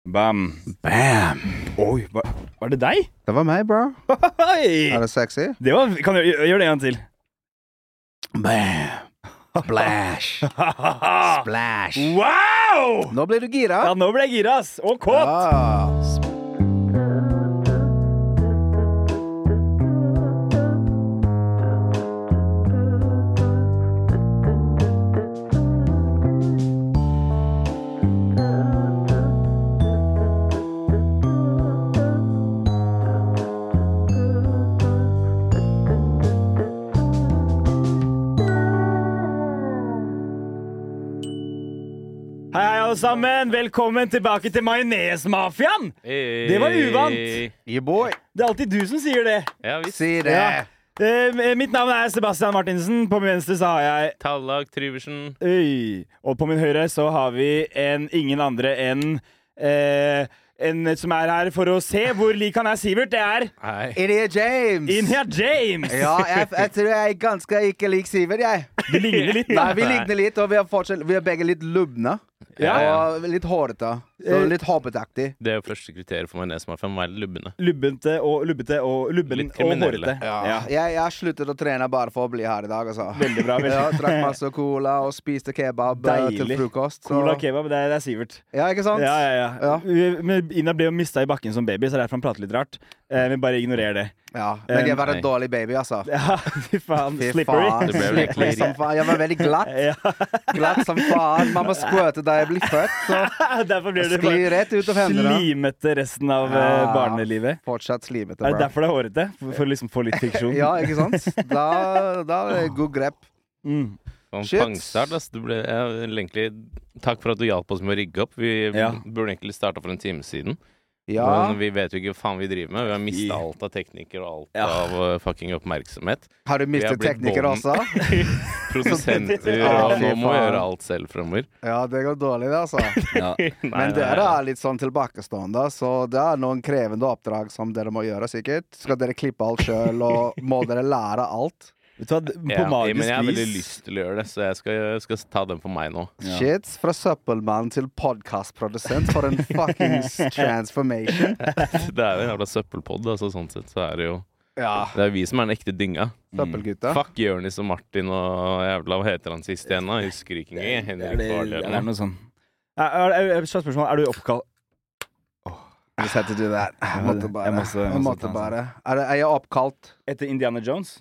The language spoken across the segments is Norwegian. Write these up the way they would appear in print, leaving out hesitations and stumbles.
Bam. Bam. Oi, var det deg? Det var meg, bro. Hei! Er det sexy? Kan du gjøre det en gang til? Bam. Splash. Splash. Wow! Nå blir du gira. Ja, nå ble jeg gira, ass. Og kåt. Ja. Hei, alle sammen. Velkommen tilbake til Majonesmafiaen. Hey. Det var uvant. Yeah, boy. Det er alltid du som sier det. Ja, visst. Si det. Ja. Mitt navn er Sebastian Martinsen. På min venstre så har jeg Tallag Tryversen. Og på min høyre så har vi ingen andre enn en som er her for å se hvor lik han er Sivert. Det er Hei. Idiot James. India James. Ja, jeg tror jeg er ganske ikke lik Sivert, jeg. Vi ligner litt, Nei, da. vi ligner litt, og vi er begge litt lubne. Ja, ja. Og litt hårete. Så litt hoppetaktig. Det er jo første kriteriet for Majonesmafiaen, å være lubbene. Lubbente og lubbete og lubben Litt og kriminelle. hårete. Ja. Jeg har sluttet å trene bare for å bli her i dag, altså. Veldig bra. Veldig. Ja, drakk masse cola og spiste kebab til Deilig. frokost. Så. Cola kebab, det er Sivert. Ja, ikke sant? Ja. Ina ble jo mista i bakken som baby, så derfor han prater litt rart. Men bare ignorer det. Ja, men jeg var en Nei. dårlig baby, altså. Ja, fy faen. Fy Slippery. faen, Det ble vel egentlig slippery som faen. Jeg var veldig glatt. Ja. Glatt som faen. Man må squirte da jeg blir født, så Derfor blir det sklir bare rett ut av hendene. slimete resten av Ja. barnelivet. Fortsatt slimete, Er det bro. derfor det er hårete? For å liksom få litt fiksjon? Ja, ikke sant? Da er det god grep. Mm. Sånn Shit. pangstart, ass. Egentlig, takk for at du hjalp oss med å rigge opp. Vi Ja. burde egentlig starta for en time siden. Ja. Men vi vet jo ikke hva faen vi driver med. Vi har mista I- alt av teknikker og alt Ja. av fucking oppmerksomhet. Har du Vi har mistet blitt tekniker bånd. også? Produsenter, Ja, og fy nå må vi faen. gjøre alt selv fremover. Ja, det går dårlig, det, altså. Ja. Men dere er litt sånn tilbakestående, så det er noen krevende oppdrag som dere må gjøre, sikkert. Skal dere klippe alt sjøl, og må dere lære alt? Vet du hva, på Ja, men magisk jeg har veldig vis lyst til å gjøre det, så jeg skal ta den for meg nå. Ja. Shit, fra søppelmann til podkastprodusent for en fuckings transformation. Det er jo en jævla søppelpodd, altså, sånn sett. Så er det jo Ja, Det er vi som er den ekte dynga. søppelgutta. Fuck Jørnis og Martin og jævla Hva heter han sist igjen, da? Jeg husker ikke engang. Det Henrik Farley er eller noe. noe sånn. Spørsmål, er du oppkalt Just had to do that. Jeg måtte bare. Jeg måtte Jeg måtte ta en bare. Er jeg oppkalt? etter Indiana Jones?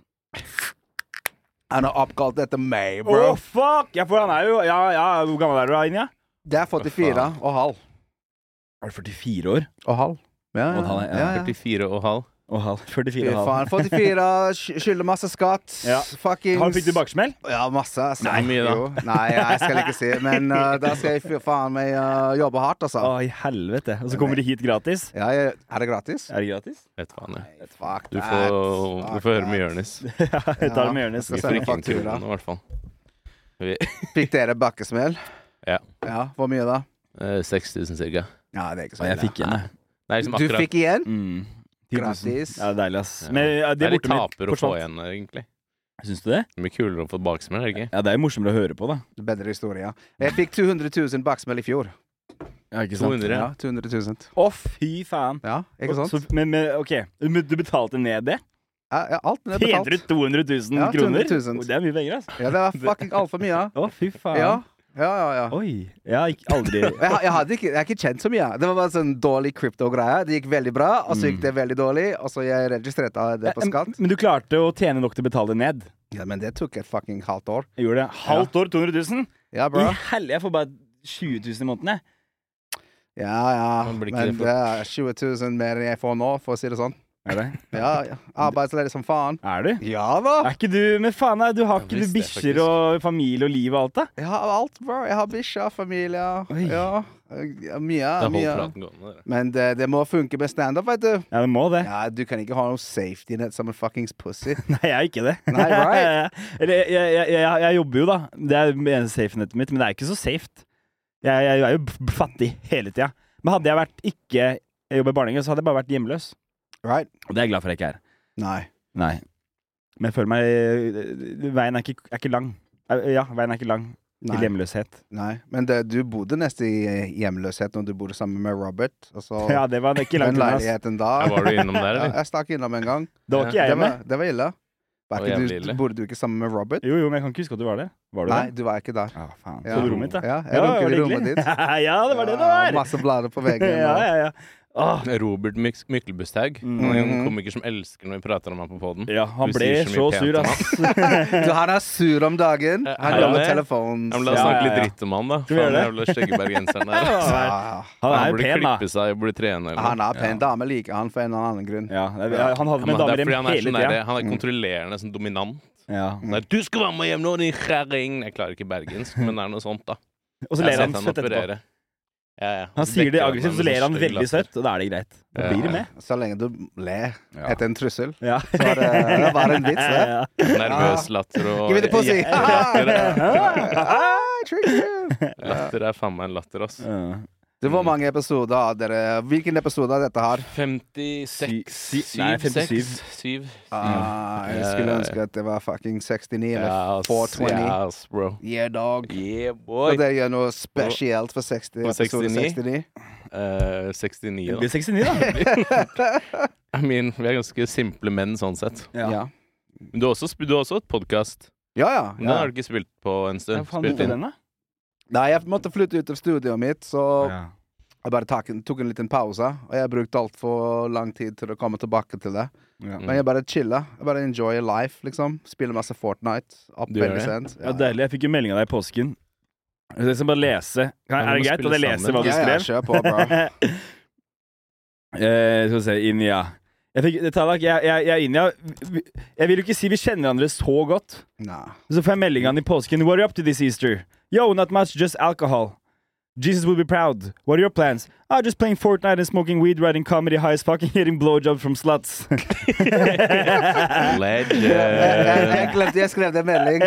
Han er oppkalt etter meg, Å, bro. fuck! Ja, for han er jo Ja, hvor gammel er du da, Inja? Det er 44 og halv. Er du 44 år? Og halv. Ja, Og halv, ja. 44 og halv. Og halv. Fy 44 og halv. faen. 44, skylder masse skatt. Ja. Fuckings Fikk du baksmell? Ja, masse. Altså. Nei, mye da. Jo. Nei, jeg skal ikke si. Men da skal jeg faen meg jobbe hardt, altså. Å, i helvete. Og så kommer de hit gratis? Ja, er det gratis? Er det gratis? Vet faen, jeg. Fuck Du that. får Fuck høre med that. Jørnis. Ja, jeg tar det med Jørnes. skal Vi sende får ikke en faktura. krone, i hvert fall. Fikk dere bakkesmell? Ja. Ja, hvor mye da? 6000 cirka. Ja, det er ikke så Jeg ille. fikk igjen, jeg. Det er liksom Du akkurat fikk igjen? 10 000. Gratis. Ja, det er deilig, ass. Ja. Men Det de er litt borte med taper å få forsvant. igjen der, egentlig. Syns du det? Det er mye kulere å få baksmell, er det ikke? Ja, det er jo morsommere å høre på, da. Bedre historie. Jeg fikk 200 000 baksmell i fjor. Ja, ikke 200. Ja, 200 000. Å, fy faen. Ja, ikke sant? Så, men OK, du betalte ned det? Ja, alt er Tjente du betalt. 200 000 Ja, kroner? 200 000. Det er mye penger, altså. Ja, det var fucking altfor mye. Å, fy faen. Ja, ja. Oi. Jeg har ikke aldri Jeg har ikke kjent så mye. Det var bare sånn dårlig krypto-greie. Det gikk veldig bra, og så gikk det veldig dårlig, og så jeg registrerte det på skatt. Men du klarte å tjene nok til å betale det ned? Ja, men det tok et fucking halvt år. Jeg gjorde det. Halvt år, 200 000? Ja, I bro. helvete, jeg får bare 20 000 i måneden, jeg. Ja. Men blir ikke Men det det er 20 000 mer enn jeg får nå, for å si det sånn. Er det? Ja. Arbeidsledig som faen. Er du? Ja da! Er ikke du Men faen, du har Jeg ikke du visste det, bikkjer faktisk. og familie og liv og alt, da? Jeg har alt, bro. Jeg har bikkja, familie. Oi. Ja. Mye. Det holdt mye. praten gående, dere. Men det må funke med standup, vet du. Ja, det må det. Ja, du kan ikke ha noe safety net som en fuckings pussy. Nei, jeg er ikke det. Nei, right? Eller, jeg jobber jo, da. Det er det eneste safenettet mitt, men det er ikke så safe. Jeg er jo fattig hele tida. Men hadde jeg vært ikke jeg jobber i barnehage, så hadde jeg bare vært hjemløs. Right? Og det er jeg glad for jeg ikke er. Nei. Nei. Men jeg føler meg Veien er ikke lang. Ja, veien er ikke lang. Nei. Til hjemløshet. Nei, men du bodde nesten i hjemløshet når du bodde sammen med Robert. Altså, Ja, det var ikke langt den unna. leiligheten da. Var du innom der, Ja, eller? jeg stakk innom en gang. Det var ikke jeg hjemme. Det var ille. Det var jævlig ille. Bodde du ikke sammen med Robert? Jo, men jeg kan ikke huske at du var det. Var du Nei, det? du var ikke der. Ja, faen. Ja. Så du rommet mitt, da? Ja, jeg runket i rommet ditt. Ja, det var det det var! Masse blader på veggen. Ja. Åh. Robert Myklebusthaug. Han er en komiker som elsker når vi prater om han på podden. Ja, han Du ble sier så så mye sur, pent om ass. Du, han er sur om dagen. Han går med Ja, telefonen. men la oss snakke litt Ja. dritt om han, da. Skal vi gjøre Faen, det? jævla stygge bergenseren der. Ja, Han er jo burde pen, da. klippe seg og burde trene. Eller han noe. er pen. Dame liker han for en eller annen grunn. Ja, han hadde Ja, med men det damer er fordi hjem han er hele sånn tida. der, han er kontrollerende, sånn dominant. Ja. Sånn der, du skal være med hjem nå, din kjerring! Jeg klarer ikke bergensk, men det er noe sånt, da. Og så Jeg ler har han sett søtt etterpå. operere. Ja. Han sier det Vekker aggressivt, meg så med ler han stygg veldig latter. søtt, og da er det greit. Da blir det med. Så lenge du ler etter en trussel, Ja. så er det bare en vits, det. Ja. Nervøs latter og Give me the pussy! Latter Trick. latter er faen meg en latter, ass. Ja. Det var mange episoder av dere. Hvilken episode av dette her? 56 Nei, 57. 7. Jeg skulle ønske at det var fucking 69 eller Yes, 420. yes, bro. Yeah, dog. Yeah, Så boy. dere gjør noe spesielt for 60, For episode 69? 69? 69, Det da. blir 69, da. I mean, vi er ganske simple menn, sånn sett. Ja. Men du har også et podkast. Ja. Den har du ikke spilt på en Hva stund. faen Spilt gjorde inn. den, da? Nei, jeg måtte flytte ut av studioet mitt, så Ja. jeg bare tok en liten pause. Og jeg brukte altfor lang tid til å komme tilbake til det. Ja. Men jeg bare chilla. Jeg bare enjoy life, liksom. Spiller masse Fortnite. Opp Du gjør veldig det? sent. Ja, deilig. Jeg fikk jo melding av deg i påsken. Jeg skal bare lese. Ja, Er vi det må greit at jeg spille leser hva du Ja, skrev? kjør på, bro. Skal vi se, Inja. Tallak, Inja. Jeg vil jo ikke si vi kjenner hverandre så godt. Nah. Så får jeg melding av han i påsken. What are you up to this Easter? Yo, not much, just alcohol. Jesus will be proud. What are your plans? Just playing Fortnite and smoking weed, writing comedy high as fucking getting blowjobs from sluts. Legend. Jeg glemte jeg skrev det en melding.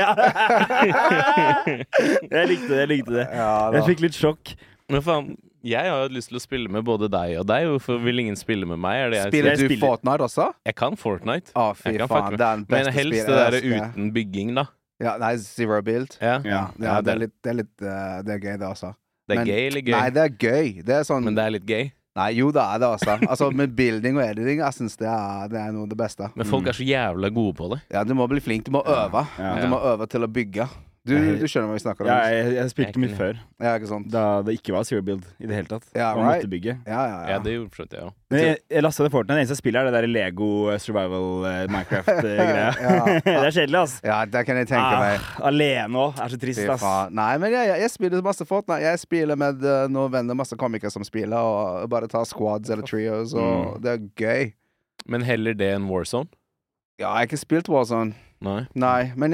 Jeg likte det. Ja, da. Jeg fikk litt sjokk. Men faen, jeg har jo lyst til å spille med både deg og deg. Hvorfor vil ingen spille med meg? Er det jeg Spiller sier? du Fortnite også? Jeg kan Fortnite. Å, fy Jeg kan fucke faen. med- Det er den Men beste helst det spillet der jeg elsker. uten bygging, da. Ja, nei, zero build. Ja, Ja, det er litt det er gøy, det også. Det er Men- gøy eller gøy? Nei, det er gøy. Det er sånn Men det er litt gøy. Nei, jo, det er det også. Altså, med building og editing, jeg syns det er noe av det beste. Men folk er så jævla gode på det. Ja, du må bli flink. Du må øve. Ja. Du må øve til å bygge. Du skjønner hva vi snakker om? Ja, jeg spilte Jeg mye kunne- før, Ja, ikke sant? da det ikke var zero build i det hele tatt. Ja, Man right. måtte bygge. Ja. Ja, det gjorde for så vidt jeg òg. Men jeg lasta det Fortnite. Det eneste jeg spiller, er det der Lego survival Minecraft-greia. Ja. Det er kjedelig, ass. Ja, det kan jeg tenke meg. Alene òg. Er så trist, Fy ass. faen. Nei, men jeg spiller masse Fortnite. Jeg spiller med noen venner, masse komikere som spiller, og bare tar squads eller trios, og det er gøy. Men heller det enn Warzone? Ja, jeg har ikke spilt Warzone. Nei. Nei, men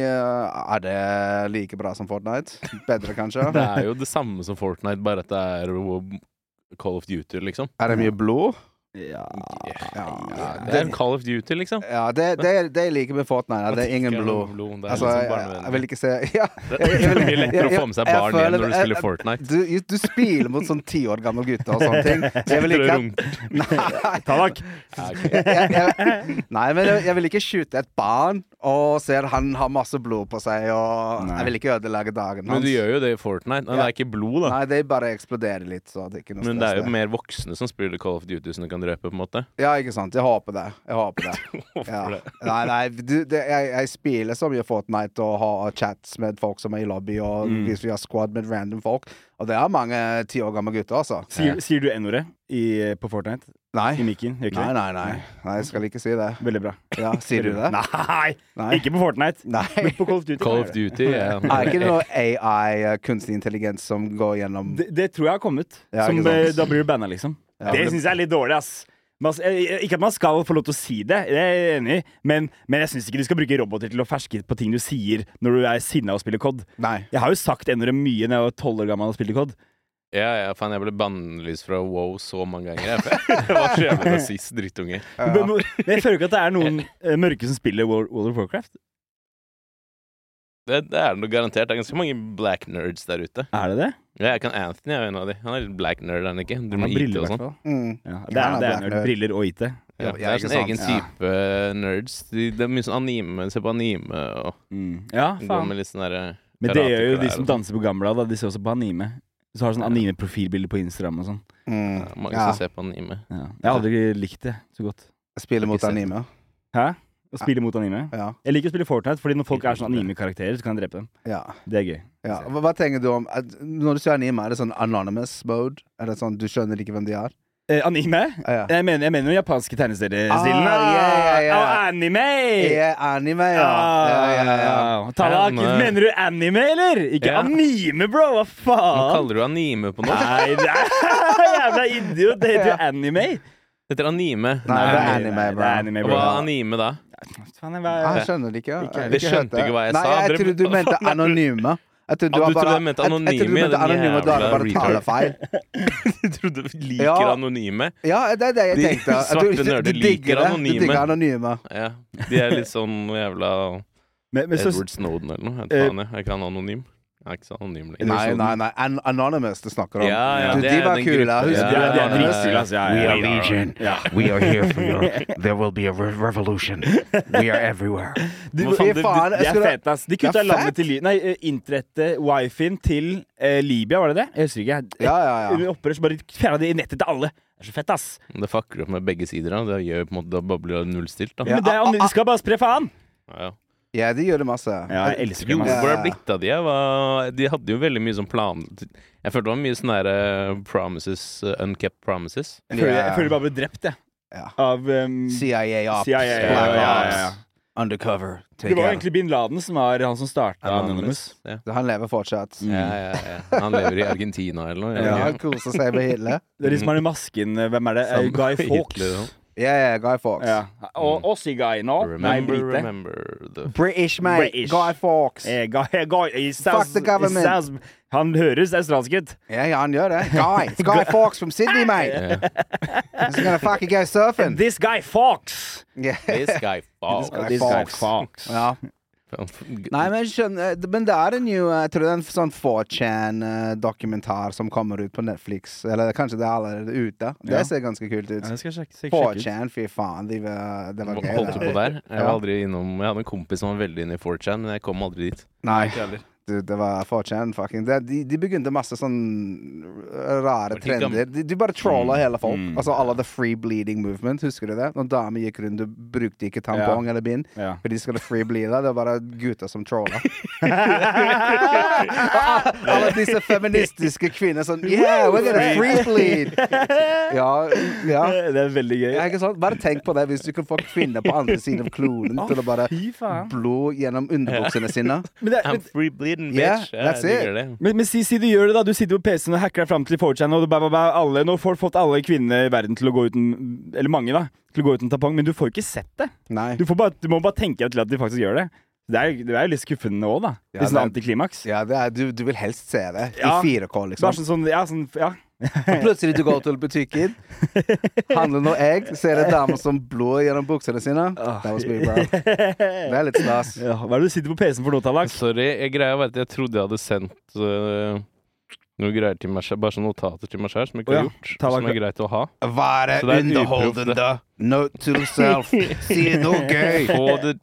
er det like bra som Fortnite? Bedre, kanskje? Det er jo det samme som Fortnite, bare at det er Call of Duty, liksom. Er det mye blod? Ja. Det er Call of Duty, liksom. Ja, det jeg liker med Fortnite, er det er ingen blod. Det er Altså, liksom jeg barnevennlig. vil ikke se Ja. Det er mye lettere å få med seg jeg barn igjen føler- når du spiller Fortnite. Du spiller mot sånn 10 år gammel gutter og sånne ting. Jeg vil ikke Nei. Tallak. Ja, ok. Nei, men jeg vil ikke skyte et barn og se at han har masse blod på seg, og Nei. jeg vil ikke ødelegge dagen Men hans. du gjør jo det i Fortnite. Nei, det er ikke blod, da. Nei, det bare eksploderer litt, så det er ikke noe Men det er jo stress, mer voksne som spiller Call of Duty som du kan drepe, på en måte. Ja, ikke sant. Jeg håper det. Ja. det? Nei, jeg spiller så mye Fortnite og har chats med folk som er i lobby, og hvis vi har squad med random folk. Og det er mange 10 år gamle gutter, altså. Sier du N-ordet på Fortnite? Nei. I mikken? Gjør ikke det? Nei, jeg skal ikke si det. Veldig bra. Ja, sier du det? Nei! Nei. Ikke på Fortnite. Nei. Men på Call of Duty. Call of Duty ja. Er ikke det noe AI, kunstig intelligens, som går gjennom Det tror jeg har kommet. Ja, Som, ikke sant. da blir du banna, liksom. Ja, det men- syns jeg er litt dårlig, ass. Ikke at man skal få lov til å si det, det er jeg enig i, men jeg syns ikke du skal bruke roboter til å ferske på ting du sier når du er sinna og spiller COD. Nei. Jeg har jo sagt N-ordet mye når jeg var 12 år gammel og spilte COD. Ja, faen, jeg ble bannlyst fra WoW så mange ganger. Jeg var så jævlig rasist, drittunge. Men jeg føler ikke at det er noen mørke som spiller World of Warcraft. Det er det noe garantert. Det er ganske mange black nerds der ute. Er det det? Ja, jeg kan Anthony, jeg er en av de. Han er litt black nerd, er han ikke? Du Han må har IT briller, i og hvert sånn. fall. Mm. Ja, Ja, det han er er black nerd. nerd. Briller og IT. Ja, Ja, det er ikke sånn egen sant, ja. type nerds. Det er mye sånn anime, ser på anime og Ja, går faen. med litt sånn derre Men Jeg det rater gjør jo klær de og som sånn. danser på Gamla, da. De ser også på anime. Så har du sånn anime-profilbilder på Instagram og sånn. Ja, mange Ja. som ser på anime. Ja. Jeg har aldri likt det så godt. Jeg spiller mot Ikke sett anime. Hæ? Å spille mot anime? Ja. Jeg liker å spille Fortnite, fordi når folk er sånn anime-karakterer, så kan jeg drepe dem. Ja. Det er gøy. Ja. Hva tenker du om når du ser anime, er det sånn anonymous mode? Er det sånn du skjønner ikke hvem de er? Anime? Ja. Jeg mener den japanske tegneseriestilen. ja. Anime! Anime, ja. Tallak, Nei. mener du anime, eller? Ikke Ja. anime, bro! Hva Nå faen? kaller du anime på norsk? Nei, det er jævla idiot. Det heter jo anime. Det heter anime. Nei, det er anime, bro. Det er anime, Og bro. hva er anime da? Faen, jeg Jeg skjønner det ikke. Ikke- Det skjønte ikke hva jeg Nei, sa. jeg Dere- trodde du mente anonyme. Jeg trodde Ja, var du trodde bare- jeg mente jeg trodde du anonyme, mente den anonyme, og da er det jævla bare talefeil. Du trodde vi liker Ja. anonyme? Ja, det er det jeg De tenkte. At svarte du nerder digger liker det. anonyme. Du digger anonyme. Ja. De er litt sånn jævla Men så, Edward Snowden eller noe. Jeg vet faen, jeg. Er ikke han anonym? Jeg er ikke så anonym lenger. Nei. Anonymous du snakker om. Ja, ja, Du, det de er var den kule. gruppa. Husker Ja, du det er Anonymous? dritkul, altså. Ja, We ja, are ja. Legion. Ja. We are here for you. There will be a revolution. We are everywhere. De, Hva faen, Fy faen, de er skulle- fete, ass. De kutta Det er landet fett. til internettet, wifien til Libya, var det det? Jeg husker ikke. Ja. Under opprør så bare fjerna de nettet til alle. Det er så fett, ass. Det fucker opp med begge sider. Da. Det gjør på en måte Da blir det nullstilt. Da. Ja. Men det er, de skal bare spre faen! Ja. Ja, de gjør det masse. Ja, jeg elsker Jo, dem, Ja. ass. hvor er det blitt av de? De hadde jo veldig mye sånn plan... Jeg følte det var mye sånne der, promises, unkept promises. Jeg føler, Ja. jeg føler de bare ble drept, jeg. Ja. Av CIA ops. CIA. Black Ja. ops. Undercover. Det var egentlig bin Laden som var han som starta Anonymous. Ja. Han lever fortsatt. Ja. Han lever i Argentina eller noe. Ja, han koser seg med Hitler. Det er de som har den masken. Hvem er det? Sammen Guy med Fawkes. Hitler, ja. Ja, Guy Fawkes. Ja. Og Aussie-guy nå. Nei, Remember brite. the British, mate. British. Guy Fawkes. Fuck the government. Han høres australsk ut. Ja, han gjør det. Guy Fawkes from Sydney, mate. yeah. He's gonna fucking go surfing. This guy Fawkes. Yeah. This guy Fawkes. This guy Fawkes. Ja. Nei, men skjønner Men det er en jo Jeg tror det er en sånn 4chan-dokumentar som kommer ut på Netflix. Eller kanskje det er allerede ute. Det Ja. ser ganske kult ut. Ja, det skal jeg sjekke ut. 4chan, fy faen. Det var gøy. Holdt du det. på der? Jeg Ja. var aldri innom Jeg hadde en kompis som var veldig inne i 4chan, men jeg kom aldri dit. Nei, Ikke heller. det var 4chan. Fucking de begynte masse sånn rare Var det ikke trender. De bare trolla hele folk. Mm. Altså alle the free bleeding movement. Husker du det? Når damer gikk rundt og brukte ikke tampong eller bind. Ja. For de skulle free bleede. Det var bare gutter som trolla. Alle disse feministiske kvinner sånn Yeah, we're gonna free bleed! Ja. Det er veldig gøy. Ja, ikke sant? Bare tenk på det hvis du kan få kvinner på andre siden av kloden til å bare Fy faen. blod gjennom underbuksene sine. Men, I'm free bleeding, Yeah, bitch. that's jeg it. digger det. men si du gjør det, da. Du sitter på PC-en og hacker deg fram til 4chan, og alle, nå får fått alle kvinner i verden til å gå uten Eller mange, da. Til å gå uten tampong, men du får ikke sett det. Nei. Du må bare tenke deg til at de faktisk gjør det. Det er jo litt skuffende òg, da. Ja, Litt sånn det antiklimaks. Ja, det er, du vil helst se det Ja. i 4K, Bare liksom. sånn, ja. Og plutselig du går til butikken, handler noe egg, ser en dame som blod gjennom buksene sine. That was me, bro. Det er litt stas. Ja, hva er det du sitter på PC-en for nå, Tallak? Sorry, greia var at jeg trodde jeg hadde sendt noe greier til meg selv, bare sånne notater til meg selv som jeg ikke har gjort, Ta som er greit å ha. Være Så det er underholdende. Note to self. Si noe gøy. Få det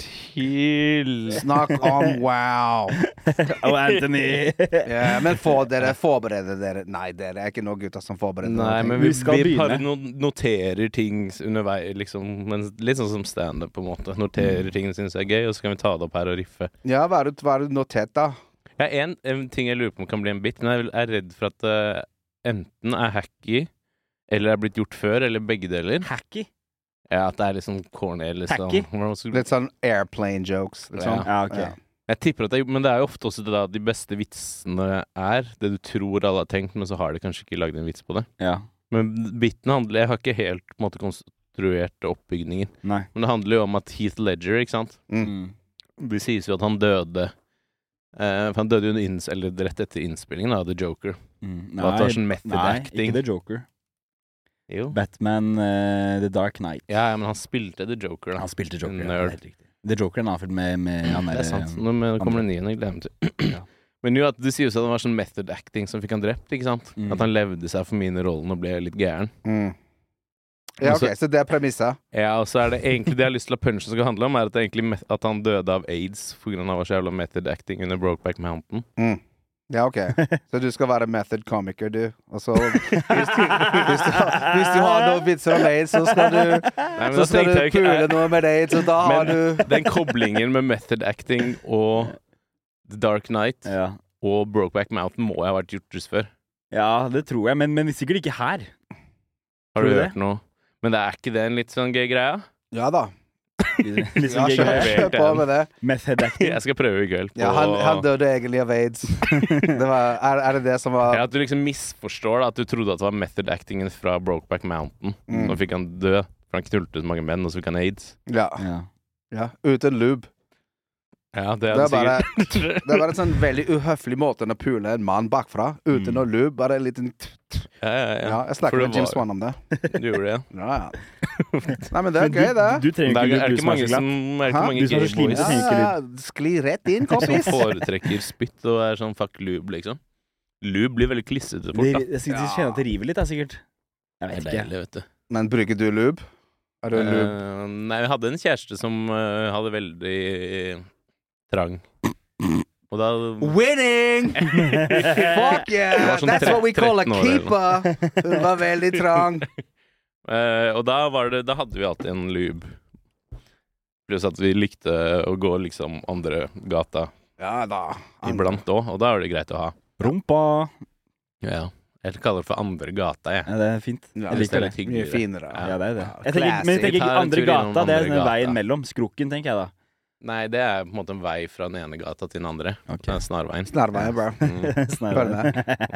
til! Snakk om wow. Og Anthony. Ja, men forbereder dere. Nei, dere er ikke noen gutter som forbereder Nei, noe. men Vi vi skal bare begynne. noterer ting underveis, liksom. Men litt sånn som standup, på en måte. Noterer ting jeg syns er gøy, og så kan vi ta det opp her og riffe. Ja, hva er det notert, da? Ja, en ting jeg lurer på om kan bli en bit, men jeg er redd for at enten er hacky, eller er blitt gjort før, eller begge deler. Hacky? Ja, at det er liksom corny, eller Hacky? sånn. Litt sånn airplane jokes. Liksom. Ja, ok. Ja. Jeg tipper at men det er jo ofte også det da de beste vitsene er det du tror alle har tenkt, men så har de kanskje ikke lagd en vits på det. Ja. Men biten handler Jeg har ikke helt på en måte konstruert oppbygningen, Nei. men det handler jo om at Heath Ledger, ikke sant? Det sies jo at han døde for han døde jo eller rett etter innspillingen av The Joker. Nei, Og at det var sånn method acting. ikke The Joker. Jo. Batman The Dark Knight. Ja, men han spilte The Joker, da. Han spilte Joker, ja, Nerd. helt riktig. The Joker er en annen film med han Det er sant. der, Nå kommer det nye, jeg gleder meg til. Ja. Men jo, at det sies at det var sånn method acting som fikk han drept, ikke sant? Mm. At han levde seg for mine rollen og ble litt gæren. Ja, ok, så det er premisset. Ja, og så er det egentlig det jeg har lyst til at punchen skal handle om, er at, det egentlig at han døde av AIDS på grunn av så jævla method acting under Brokeback Mountain. Ja, ok. Så du skal være method komiker, du. Og så hvis du har noen vitser om AIDS, så skal du så skal du pule noe med AIDS, og da har du den koblingen med method acting og The Dark Knight og Brokeback Mountain må jeg ha vært gjort just før. Ja, det tror jeg, men sikkert ikke her. Har du hørt noe? Men det er ikke det en litt sånn gøy greia? Ja da. Liksom Kjør på med det. Method acting. Jeg skal prøve i kveld. Ja, han døde egentlig av AIDS. Er det det som var Ja, at du liksom misforstår da, at du trodde at det var method actingen fra Brokeback Mountain. Så fikk han dø, for han knullte så mange menn, og så fikk han AIDS. Ja. Uten lube. Ja, det er bare en sånn veldig uhøflig måte å pule en mann bakfra. Uten å lube, bare en liten Ja, jeg snakker med Jim Swan om det. Du gjorde det, ja. Nei, men det er gøy, det. Du trenger er ikke mange som skli rett inn, kompis. Som foretrekker spytt og er sånn fuck lube, liksom. Lube blir veldig klissete fort, da. Jeg synes de kjenner at det river litt, da, sikkert. Jeg vet ikke. Deilig, vet du. Men bruker du lube? Er du en lube? Nei, jeg hadde en kjæreste som hadde veldig trang. Og da Winning! Fuck yeah! sånn That's what we call a keeper! Hun var veldig trang. Og da hadde vi alltid en lube. Pluss at vi likte å gå liksom andre gata iblant òg, og da er det greit å ha. Rumpa. Ja. Jeg kaller det for andre gata, jeg. Ja, det er fint. Ja, jeg liker det. Mye finere. Ja, det er det. Men jeg tenker ikke andre gata, det er den veien mellom. Skrukken, tenker jeg da. Nei, det er på en måte en vei fra den ene gata til den andre. Okay. Det er snarveien. Snarveien, bro. Snarveien.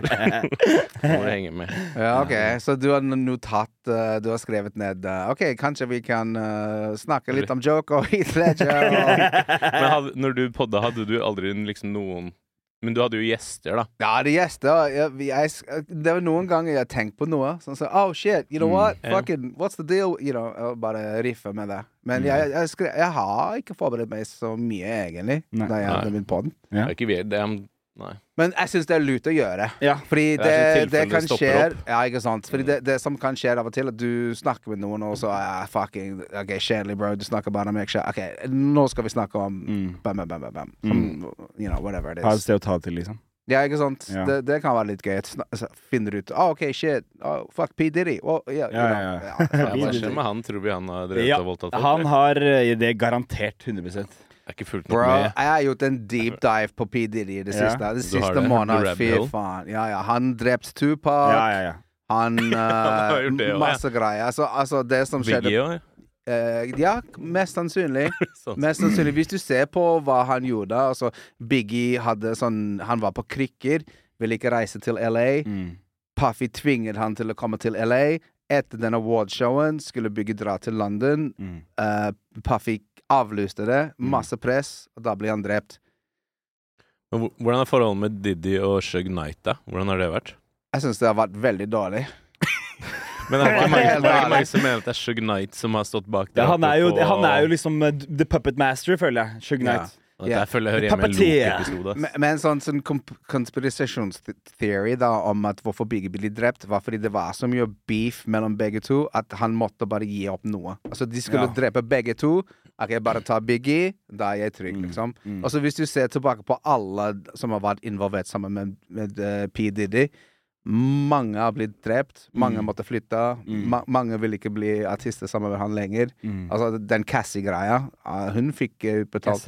Må du henge med. Ja, ok. Så du har notat, du har skrevet ned ok, kanskje vi kan snakke litt om Joker og Heath Ledger. Men når du podda, hadde du aldri liksom noen Men du hadde jo gjester, da. Ja, det er gjester. Det var noen ganger jeg tenkte på noe. Sånn så, oh shit, you know what? Fucking, what's the deal? You know, bare riffe med det. Men jeg har ikke forberedt meg så mye, egentlig, da jeg hadde min podden. Det er ikke det nei. Men jeg synes det er lurt å gjøre. Ja. Fordi det kan skje. Ja, ikke sant? Fordi det som kan skje av og til, at du snakker med noen, og så fucking ok, kjedelig, bro. Du snakker bare om meg. Ok, nå skal vi snakke om bam. You know, whatever it is. Ha et sted å ta til, liksom. Ja, ikke sant? Ja. Det kan være litt gøy. Finner ut ok, shit. Fuck P. Diddy. Ja. Hva skjer med han? Tror vi han har drevet og voldtatt folk? Han har det garantert 100%. Det er ikke fullt Bro, nok med. jeg har gjort en deep dive på P. Diddy i det siste. Det siste måneden. Fy faen. Ja, han drept Tupac. Ja. Han har gjort det også, masse greier. Altså, det som skjedde Biggie også? Ja, mest sannsynlig. Mest sannsynlig. Hvis du ser på hva han gjorde, altså Biggie hadde sånn Han var på krykker, ville ikke reise til LA. Puffy tvinget han til å komme til LA. Etter den awardshowen skulle Biggie dra til London. Puffy avlyste det. Masse press, og da ble han drept. Men hvordan er forholdet med Diddy og Shug Knight, da? Hvordan har det vært? Jeg synes det har vært veldig dårlig. Men det er ikke mange som mener at det er Shug Knight som har stått bak det? Ja, han er jo liksom the puppet master, føler jeg. Shug Knight. Jeg føler jeg hører hjemme i en Loke-episode. Men en sånn conspiracy da om at hvorfor Biggie ble drept, var fordi det var så mye beef mellom begge to at han måtte bare gi opp noe. Altså, de skulle drepe begge to. Ok, bare ta Biggie, da er jeg trygg, liksom. Og så hvis du ser tilbake på alle som har vært involvert sammen med P. Diddy, mange har blitt drept, mange måtte flytte, mange vil ikke bli artister sammen med han lenger. Altså, den Cassie-greia, hun fikk utbetalt.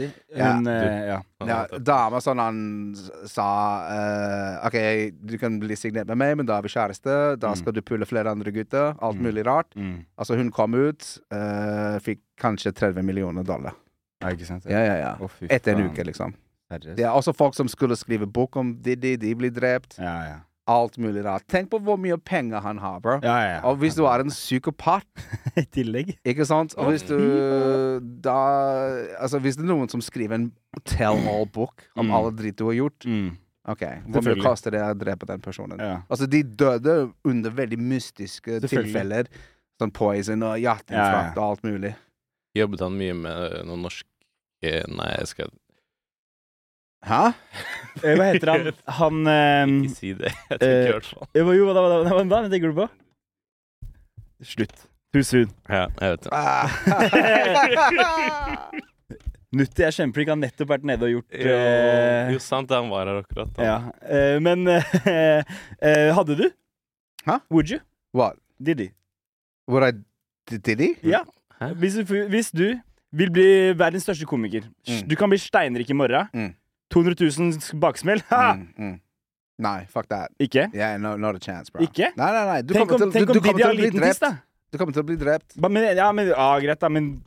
Dama sånn han sa ok, du kan bli signert med meg, men da er vi kjæreste, da skal du pulle flere andre gutter, alt mulig rart. Altså, hun kom ut, fikk kanskje $30 millioner. Ja, ikke sant? Ja. Etter en uke, liksom. Det er også folk som skulle skrive bok om Diddy, de blir drept. Ja. Alt mulig rart. Tenk på hvor mye penger han har, bro. Ja. Og hvis du er en psykopat i tillegg. Ikke sant? Og hvis du da altså, hvis det er noen som skriver en tell-all-bok om alle dritt du har gjort ok, hvor mye koster det å drepe den personen? Ja. Altså, de døde under veldig mystiske tilfeller. Sånn poison og hjerteinfarkt og alt mulig. Jobbet han mye med noen norske Nei, jeg skal Hæ? Hva heter han? Han ikke si det. Jeg tenker i hvert fall. Hva tenker du på? Slutt. Too soon. Ja, jeg vet det. Nutti er kjempeflink. Han har nettopp vært nede og gjort Jo, sant, han var her akkurat. ja. Men hadde du? Hæ? Would you? What? Did he? Ja. Hæ? Hvis du vil bli verdens største komiker, du kan bli steinrik i morgen. 200 000 baksmell. Nei, fuck that. Ikke? Yeah, not a chance, bro. Ikke? Nei. Du Tenk kommer om til å Didi har bli liten tiss, drept. da. Du kommer til å bli drept. Greit, da, men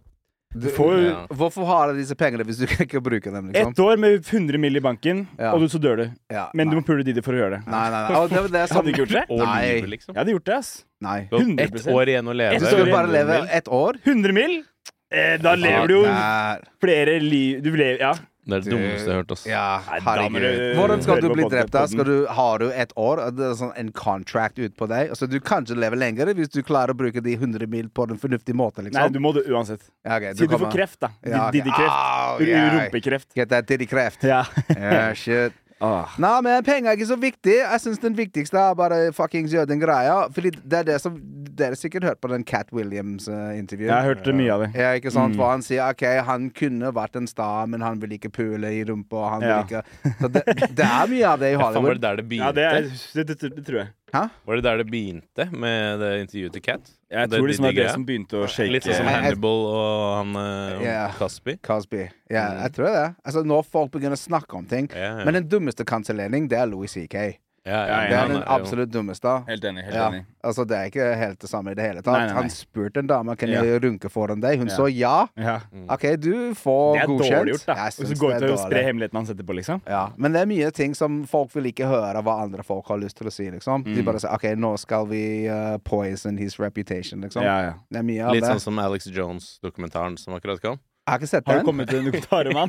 får Hvorfor har du disse pengene hvis du ikke bruker dem? Liksom? 1 år med 100 mill. I banken, og så dør du. Ja, Men du må pule Didi for å gjøre det. Nei. Det er Hadde du ikke gjort det? Og Nei. livet, liksom. Jeg hadde gjort det, ass. Nei. 100%. 1 år igjen å leve. Et Du skal år. bare leve 1 år? 100 mill? Da lever du jo Der. flere liv. Du lever, ja. Det er det dummeste jeg har hørt, ass. Ja, Nei, da må herregud. du Hvordan skal høre du på bli drept, da? podcasten. Har du 1 år? Det er sånn en contract ut på deg? Altså, du kan ikke leve lenger hvis du klarer å bruke de 100 mil på en fornuftig måte, liksom. Nei, du må det uansett. Ja, okay, Si du får kreft, da. Ja, ok. Didi-kreft. Au, yeah. Rumpekreft. Get that Diddy-kreft. Ja. Yeah, shit. Ah. Nei, men penger er ikke så viktig. Jeg synes den viktigste er bare fuckings gjøre den greia. Fordi det er det som dere sikkert hørt på den Cat Williams-intervjuet. Jeg har hørt mye av det. Ja, ikke sant? For han sier ok, han kunne vært en sta, men han vil ikke pule i rumpa. Han vil ikke Så det er mye av det i Ja, faen, var Hollywood. det der det Ja, begynte? det tror jeg. Var det der det begynte med det intervjuet til Cat? Jeg tror liksom det er det som begynte å shake. Litt sånn som Hannibal og han Ja. Cosby. Cosby. Ja, jeg tror det. Altså, når folk begynner å snakke om ting. Ja. Men den dummeste kansellering, det er Louis C.K. Ja, Ja, Det er han den er jo- absolutt dummeste. Helt enig. Ja, altså det er ikke helt det samme i det hele tatt. Nei. Han spurte en dame kan Ja. jeg runke foran deg. Hun Ja. sa ja. Ja. OK, du får Det er godkjent. dårlig gjort, da. Jeg Og så syns gå det ut er og spre dårlig. hemmeligheten han setter på, liksom. Ja, men det er mye ting som folk vil ikke høre hva andre folk har lyst til å si, liksom. De bare sier OK, nå skal vi poison his reputation, liksom. Ja. Det er mye av Litt det. sånn som Alex Jones-dokumentaren som akkurat kom. Jeg har ikke sett Har den. det kommet en dokumentar om han?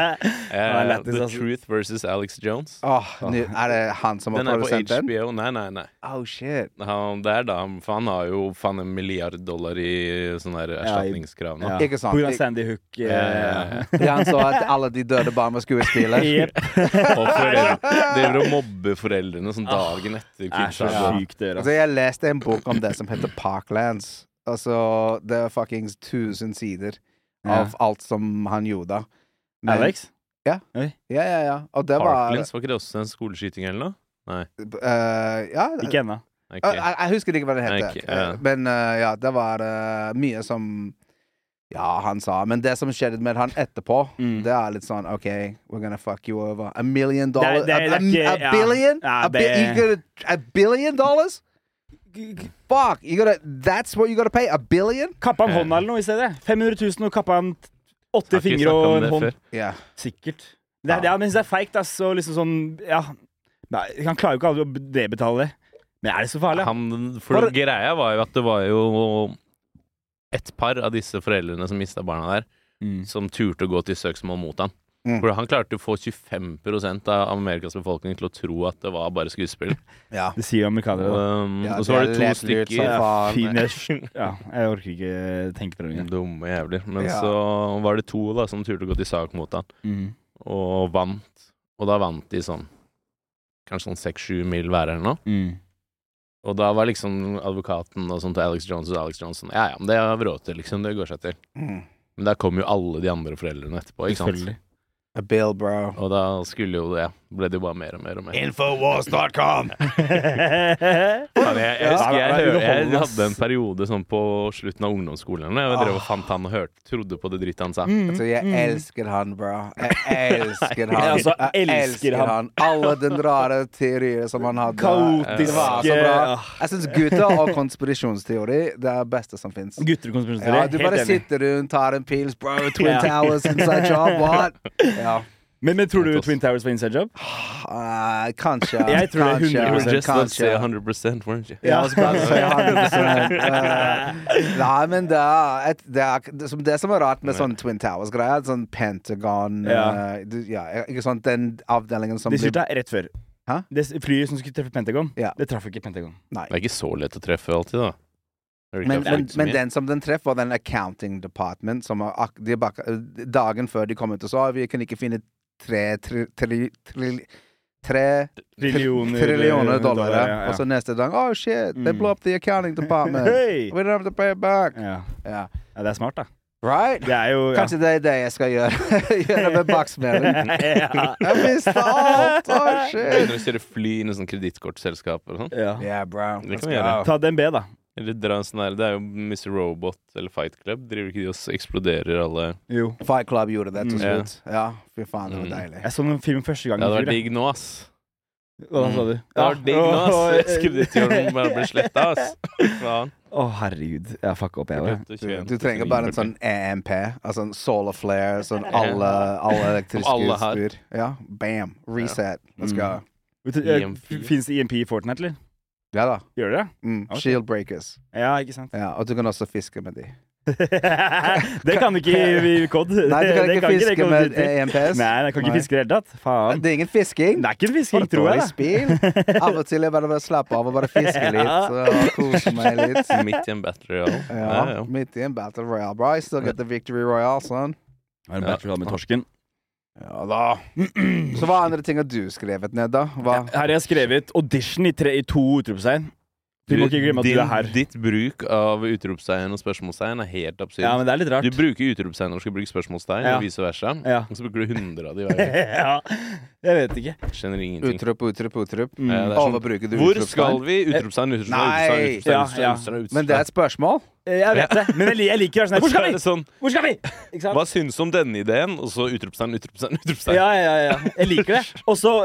er lættis, The altså. Truth versus Alex Jones. Er det han som har Den er på produsent den? HBO. Nei. Oh, shit. Det er da, for han har jo faen $1 milliard i sånne der erstatningskrav nå. Ja. Ikke sant. På grunn av Sandy Hook. Ja. Ja, han så at alle de døde barn var skuespillere. Jepp. Og foreldre driver og mobber foreldrene sånn dagen etter Det er så kidsa. sykt, det. Altså, jeg leste en bok om det som heter Parklands. Altså, det er fuckings 1000 sider av alt som han gjorde. Men- Alex? Ja. Og det var Parklands, var ikke det også en skoleskyting eller noe? Nei. Ja, Ikke ennå. ok. jeg husker ikke hva det heter. Ikke, ja. Men ja, det var mye som han sa. Men det som skjedde med han etterpå, det er litt sånn OK, we're gonna fuck you over. $1 million? Det er ikke- a ja. billion? Ja, A $1 billion? Fuck! That's what you gotta pay? $1 billion? Kappa han hånda eller noe i stedet? 500 000 og kappa han 8 Har ikke fingre snakket og om en det hånd. før. Ja. Sikkert. Jeg synes det er feigt, ass. Og liksom sånn Ja. Nei, han klarer jo ikke aldri å debetale det. Men er det så farlig? For greia var jo at det var jo et par av disse foreldrene som mista barna der, som turte å gå til søksmål mot han. For han klarte å få 25% av Amerikas befolkning til å tro at det var bare skuespill. Ja. Det sier amerikanere. da. Og så var det to stykker stykker Fin, jeg orker ikke tenke på det engang. dumme jævler. Men Ja. så var det to da som turte å gå til sak mot han, og vant. Og da vant de sånn kanskje sånn 6-7 mil hver eller noe. Og da var liksom advokaten og sånn til Alex Jones sånn, ja, men det har vi råd til, liksom, det går seg til. Men der kom jo alle de andre foreldrene etterpå, ikke sant? Selvfølgelig. A bill, bro. Og da skulle jo det, ble det jo bare mer og mer og mer. Infowars.com! Faen, jeg husker jeg underholdende, ass. hadde en periode sånn på slutten av ungdomsskolen, eller noe, jeg drev og fant han og trodde på det dritt han sa. Altså, jeg elsker han, bro. Jeg elsker han. Ja, altså, Jeg elsker han. Alle den rare teorier som han hadde. Kaotiske Det var så bra. Jeg syns gutter og konspirasjonsteori det er det beste som fins. Gutter og konspirasjonsteori. Ja, du bare helt enig. sitter rundt, tar en pils, bro. Twin Ja. Towers, inside job, what? Ja. Men tror du Twin Towers var inside job? Kanskje. Jeg tror det er 100%, You were just about to say kanskje. 100%, weren't you? Ja, jeg skal bare si 100%. Nei, men det som er rart med sånn Twin Towers-greier, sånn Pentagon ikke sant, den avdelingen som De styrte rett før. Hæ? Det flyet som skulle treffe Pentagon, Ja. det traff ikke Pentagon. Nei. Det er ikke så lett å treffe alltid, da. Det er Men, ikke men, absolutt så men mye. den som den treffer, var den accounting department som dagen før de kom ut og sa vi kan ikke finne 3 trillioner dollar. ja. Og så neste dag, oh shit, they blew up the accounting department. Hey! We don't have to pay it back. Ja. Ja. Ja, det er smart, da. Right? Det er jo Kanskje det er det jeg skal gjøre. Gjøre med baksmellen. ja. Jeg mistet alt! Oh shit! Når du kjører fly i noen sånn kredittkortselskap og sånn. Ja. Yeah, bro. Det Let's kan vi gjøre. go. Ta DNB, da. Eller dra en sånn der, det er jo Mr. Robot eller Fight Club. Driver ikke de og eksploderer alle? Jo. Fight Club gjorde det til Ja. slutt. Ja, fy faen, det var deilig. Jeg så den filmen første gang Det hadde i vært fjor. digg nå, ass. Hva sa du? Det hadde vært digg nå, ass. Kredittkortet bare blir sletta, ass. Faen. Å, herregud. Jeg fucka opp, jeg òg. Du trenger bare en sånn EMP, altså en solar flare, sånn alle elektriske Alle har. utstyr. Ja, bam. Reset. Let's go. EMP. Fins EMP i Fortnite, eller? Ja da. Gjør det? Ok. Shield breakers. Ja, ikke sant? Ja, og du kan også fiske med de. Det kan du ikke i COD. Nei, du kan Det ikke det fiske Call of med Duty. EMPs. Nei, jeg kan ikke Nei. fiske i det hele tatt. Faen. Det er ingen fisking. Det er ikke en For fisking, et tror dårlig jeg. spill. Av og til er jeg bare slappe av og bare fiske litt. Så kose meg litt. Midt i en battle royale. Ja, midt i en battle royale, bro. I still get the victory royale, son. Har en battle med torsken. Ja da. Så hva andre ting har du skrevet ned, da? Hva? Her har jeg skrevet audition i 2 utropstegn. Vi må ikke glemme at du er her. Ditt bruk av utropstegn og spørsmålstegn er helt absurd. Ja, men det er litt rart. Du bruker utropstegn når du skal bruke spørsmålstegn, Ja. og vice versa. Ja. Og så bruker du 100 av de hver gang. Ja, jeg vet ikke. Skjønner ingenting. Utrop. Ja, det er sånn, Overbruker du hvor utropstegn? skal vi? Utropstegn, Nei. Ja. Men det er et spørsmål. Jeg vet det, men jeg liker å være sånn her, Hvor skal vi? Sånn, Hvor skal vi? Ikke sant? hva syns du om denne ideen? Og så utropstegn. Ja. Jeg liker det. Og så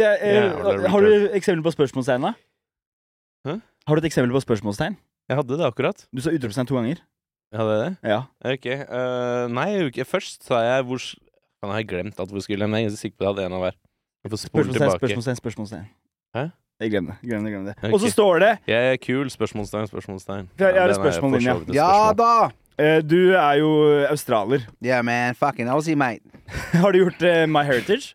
Jævla har du eksempel på spørsmålstegn, da? Hæ? Har du et eksempel på spørsmålstegn? Jeg hadde det akkurat. Du sa utropstegn 2 ganger. Jeg hadde det? Ja. Ok. Nei, ikke. Først sa jeg hvor Kan jeg ha glemt at hvor skulle jeg? Men jeg er ganske sikker på det hadde en av hver. Jeg får spole tilbake. Spørsmålstegn. Hæ? Jeg glem det. Ok. Og så står det Jeg er kul. Spørsmålstegn. Jeg har et den spørsmål for inn, så ja. vidt et Ja spørsmål. da! Du er jo australier. Yeah, man. Fucking Aussie, mate. Har du gjort My Heritage?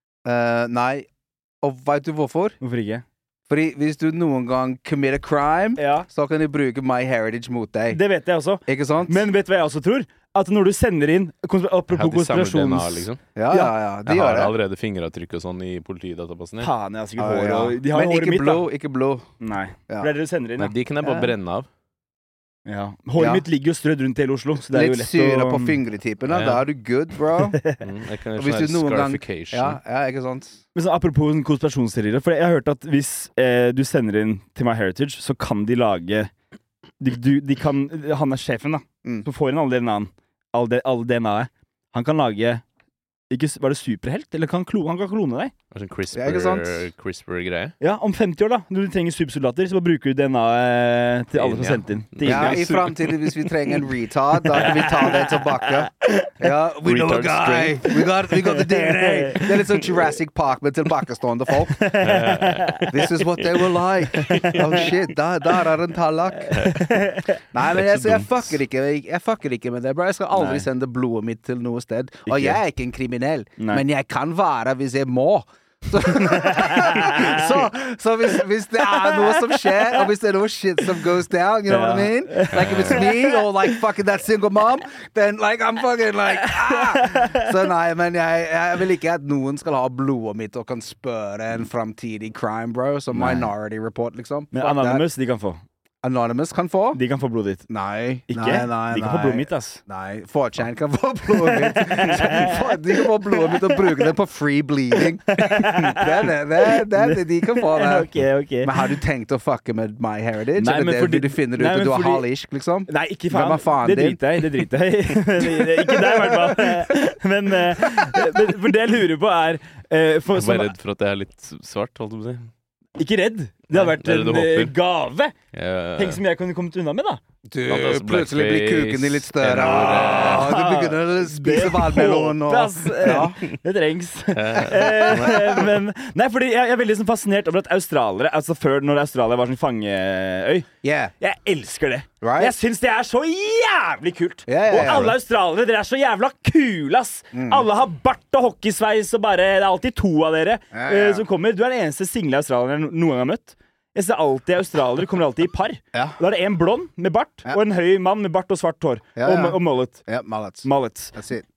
Nei. Og vet du hvorfor? Hvorfor ikke? Fordi hvis du noen gang commit a crime, Ja, så kan de bruke My Heritage mot deg. det vet jeg også. Ikke sant? Men vet du hva jeg også tror? At når du sender inn Jeg har apropos de samme DNA, konspirasjons... liksom. Ja. De Jeg gjør har det. allerede fingeravtrykk og sånn i politidatabasen din. Faen, jeg har sikkert Ah, hår ja. og... De har Men håret ikke mitt, blod, da. ikke blod. Nei. Ja. For det er det du sender inn, Nei, da. de kan jeg bare Ja. brenne av. Ja. Håret Ja. mitt ligger jo strødd rundt hele Oslo, så det er jo Litt lett syre å... på fingertippene, Ja. da er du good, bro. Jeg kan Og gjøre hvis sånn du noen her gang- scarification. Ja, ikke sant? Men så apropos sånn konspirasjonsteorier, for jeg har hørt at hvis du sender inn til My Heritage, så kan de lage... De kan... Han er sjefen, da. Mm. Som får inn alle alle DNA-et. Han kan lage... Ikke, var det superhelt? Eller han kan klone deg? Det er sånn Ja, ikke sant? CRISPR-greie. Ja, om 50 år, da. Når du trenger supersoldater, så bare bruker du DNA til alle som Ja. sendte inn. Til Ja, India. i fremtiden, hvis vi trenger en retard, da kan vi ta det tilbake. Ja, we know a Retard guy. We got the DNA. Det er litt sånn Jurassic Park med tilbakestående folk. This is what they were like. Oh shit, der er en tallak. Nei, men jeg fucker ikke med det, bro. Jeg skal aldri Nei. sende blodet mitt til noe sted. Og Ikke. jeg er ikke en kriminell, Nei. men jeg kan være hvis jeg må. Så hvis det er noe som skjer, og hvis det er noe shit som goes down, you know what I mean? Like if it's me, or like fucking that single mom, then like I'm fucking like Så nei, men jeg vil ikke at noen skal ha blodet mitt og kan spørre en framtidig crime, bro. Som Nei. Minority Report, liksom. Men Fuck that. Anonymous, de kan få. Anonymous kan få? De kan få blodet ditt. Nei. Ikke? Nei, De kan få blodet mitt, ass. Nei, 4chan kan få blodet mitt. De kan få blodet mitt og bruke det på free bleeding. Det de kan få det. Ok. Men har du tenkt å fucke med My Heritage? Nei, Eller men det fordi- du finner ut Nei, at men du er fordi- halvisk, liksom? Nei, ikke Hvem faen. er faen Det din? driter jeg i. Ikke deg, i hvert fall. Men for det jeg lurer på, er Jeg er bare redd for at jeg er litt svart, holdt jeg på å si. Ikke redd. Det har Nei, vært det er det du en håper. gave. Jeg- Tenk som jeg kunne kommet unna med, da. Du, Altså, plutselig blir blackface, kuken din litt større. eller- Du begynner å spise valmelon og håper, ass. ja. Det trengs. Men nei, fordi jeg er veldig sånn fascinert over at australiere, altså før når Australia var sånn fangeøy, Yeah, jeg elsker det. right? Jeg syns det er så jævlig kult. Ja. Og alle australiere, dere er så jævla kule, ass. Mm. Alle har bart og hockeysveis, og bare det er alltid 2 av dere Ja. som kommer. Du er den eneste single australieren jeg noen gang har møtt. Jeg ser alltid australiere kommer alltid i par. Ja. Da er det en blond med bart Ja. og en høy mann med bart og svart hår. Ja, ja. Og mullet. Ja, mallets. Mullet. That's it.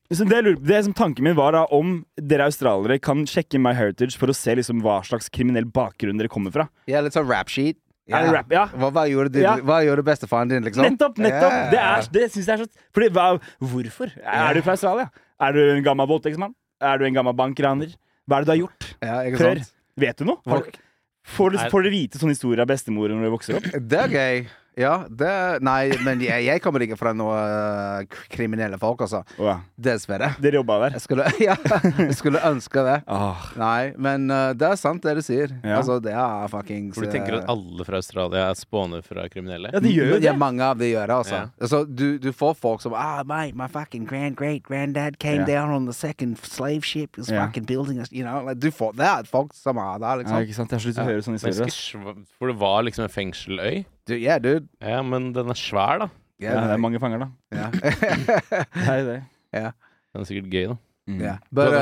Så det som tanken min var da, om dere australiere kan sjekke MyHeritage for å se liksom hva slags kriminell bakgrunn dere kommer fra. Ja, litt sånn rap-sheet. Er det rap? Ja. Hva gjorde bestefaren din, liksom? Nettopp! Det synes jeg er så... Fordi, hvorfor? Er du fra Australia? Er du en gammel voldtektsmann? Er du en gammel bankraner? Hva er det du har gjort før? Vet du noe? Får du vite sånne historier av bestemor når du vokser opp? Det er gøy. Ja, nei, men jeg kommer ikke fra noe kriminelle folk, altså. Dessverre. Dere jobbet der? Jeg skulle ønske det. Nei, men det er sant det du sier. Altså, det er fuckings... For du tenker at alle fra Australia er spåner fra kriminelle? Ja, de gjør jo det. Ja, mange av de gjør det, altså. Altså, du får folk som, my fucking great-granddad came down on the second slave ship, was fucking building us, you know, like, du får det er folk som er der, liksom. Ja, ikke sant, jeg har slutt å høre sånne historier. For det var liksom en fengseløy? Dude. Ja, men den er svær, da. Ja, det er mange fanger, da. Ja. Det. Ja. Den er sikkert gøy, da. Ja.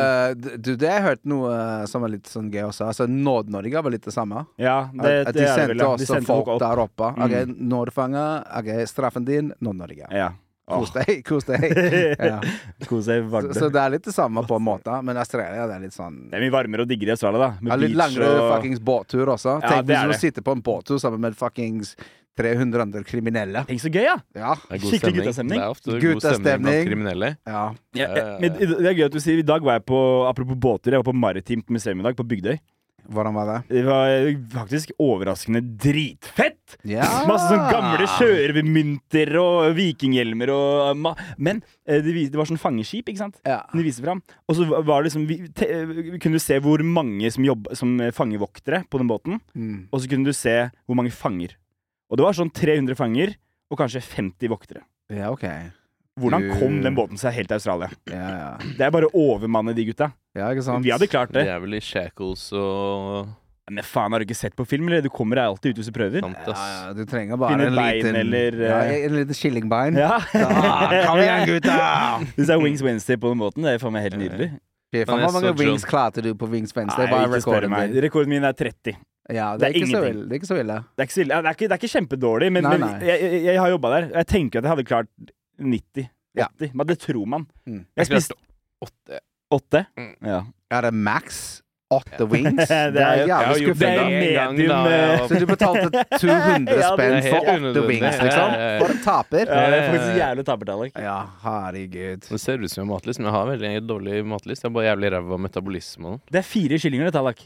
Det har jeg hørt noe som er litt sånn gøy også. Altså, Nord-Norge var litt det samme. Ja, at de sendte også folk opp der oppe. Ok, Nordfanger, straffen din, Nord-Norge. Ja. Kos deg. Ja. Kos deg, så det er litt det samme på en måte. Men Australia, det er litt sånn... Det er mye varmere og diggere i Australia, da. Med litt langere fuckings båttur også. Tenk hvis du sitter på en båttur sammen med fuckings 300 andre kriminelle. Tenk så gøy, ja! Skikkelig guttastemning. Det er ofte god stemning blant kriminelle. Men det er gøy at du sier, i dag var jeg på, apropos båter, jeg var på Maritimt museum i dag, på Bygdøy. Hvordan var det? Det var faktisk overraskende dritfett! Masse sånn gamle sjørøvermynter og vikinghjelmer og men det var sånn fangeskip, ikke sant? De viser fram. Og så var det liksom kunne du se hvor mange som fangevoktere på den båten, og så kunne du se hvor mange fanger. Og det var sånn 300 fanger og kanskje 50 voktere. Ja, ok. Hvordan kom den båten seg helt til Australia? Det er bare å overmanne de gutta. Ja, ikke sant? Vi hadde klart det. De er vel i shackles og... Men faen, har du ikke sett på film, eller? Du kommer deg alltid ut hvis du prøver. Du trenger bare en liten... eller... en liten killingbein. Kom igjen, gutta! Hvis det er Wings Wednesday på den båten, det er for meg helt nydelig. Hvor mange wings klarte du på Wings Wednesday? Nei, ikke spør meg. Rekorden min er 30. Ja, det er ikke så ille. Det er ikke så ille. Det er ikke kjempedårlig, men jeg har jobbet der. Jeg tenker at jeg hadde klart 90-80, men det tror man. Jeg spiste 8. Ja. Er det max 8 wings? Det er jævlig skuffende. Så du betalte 200 spenn for 8 wings, liksom? For en taper. Ja, det er faktisk jævlig tapertall. Ja, herregud. Det ser ut som en matlist, men jeg har veldig dårlig matlist. Jeg er bare jævlig ræv av metabolisme. Det er 4 kyllinger, det, Tallak.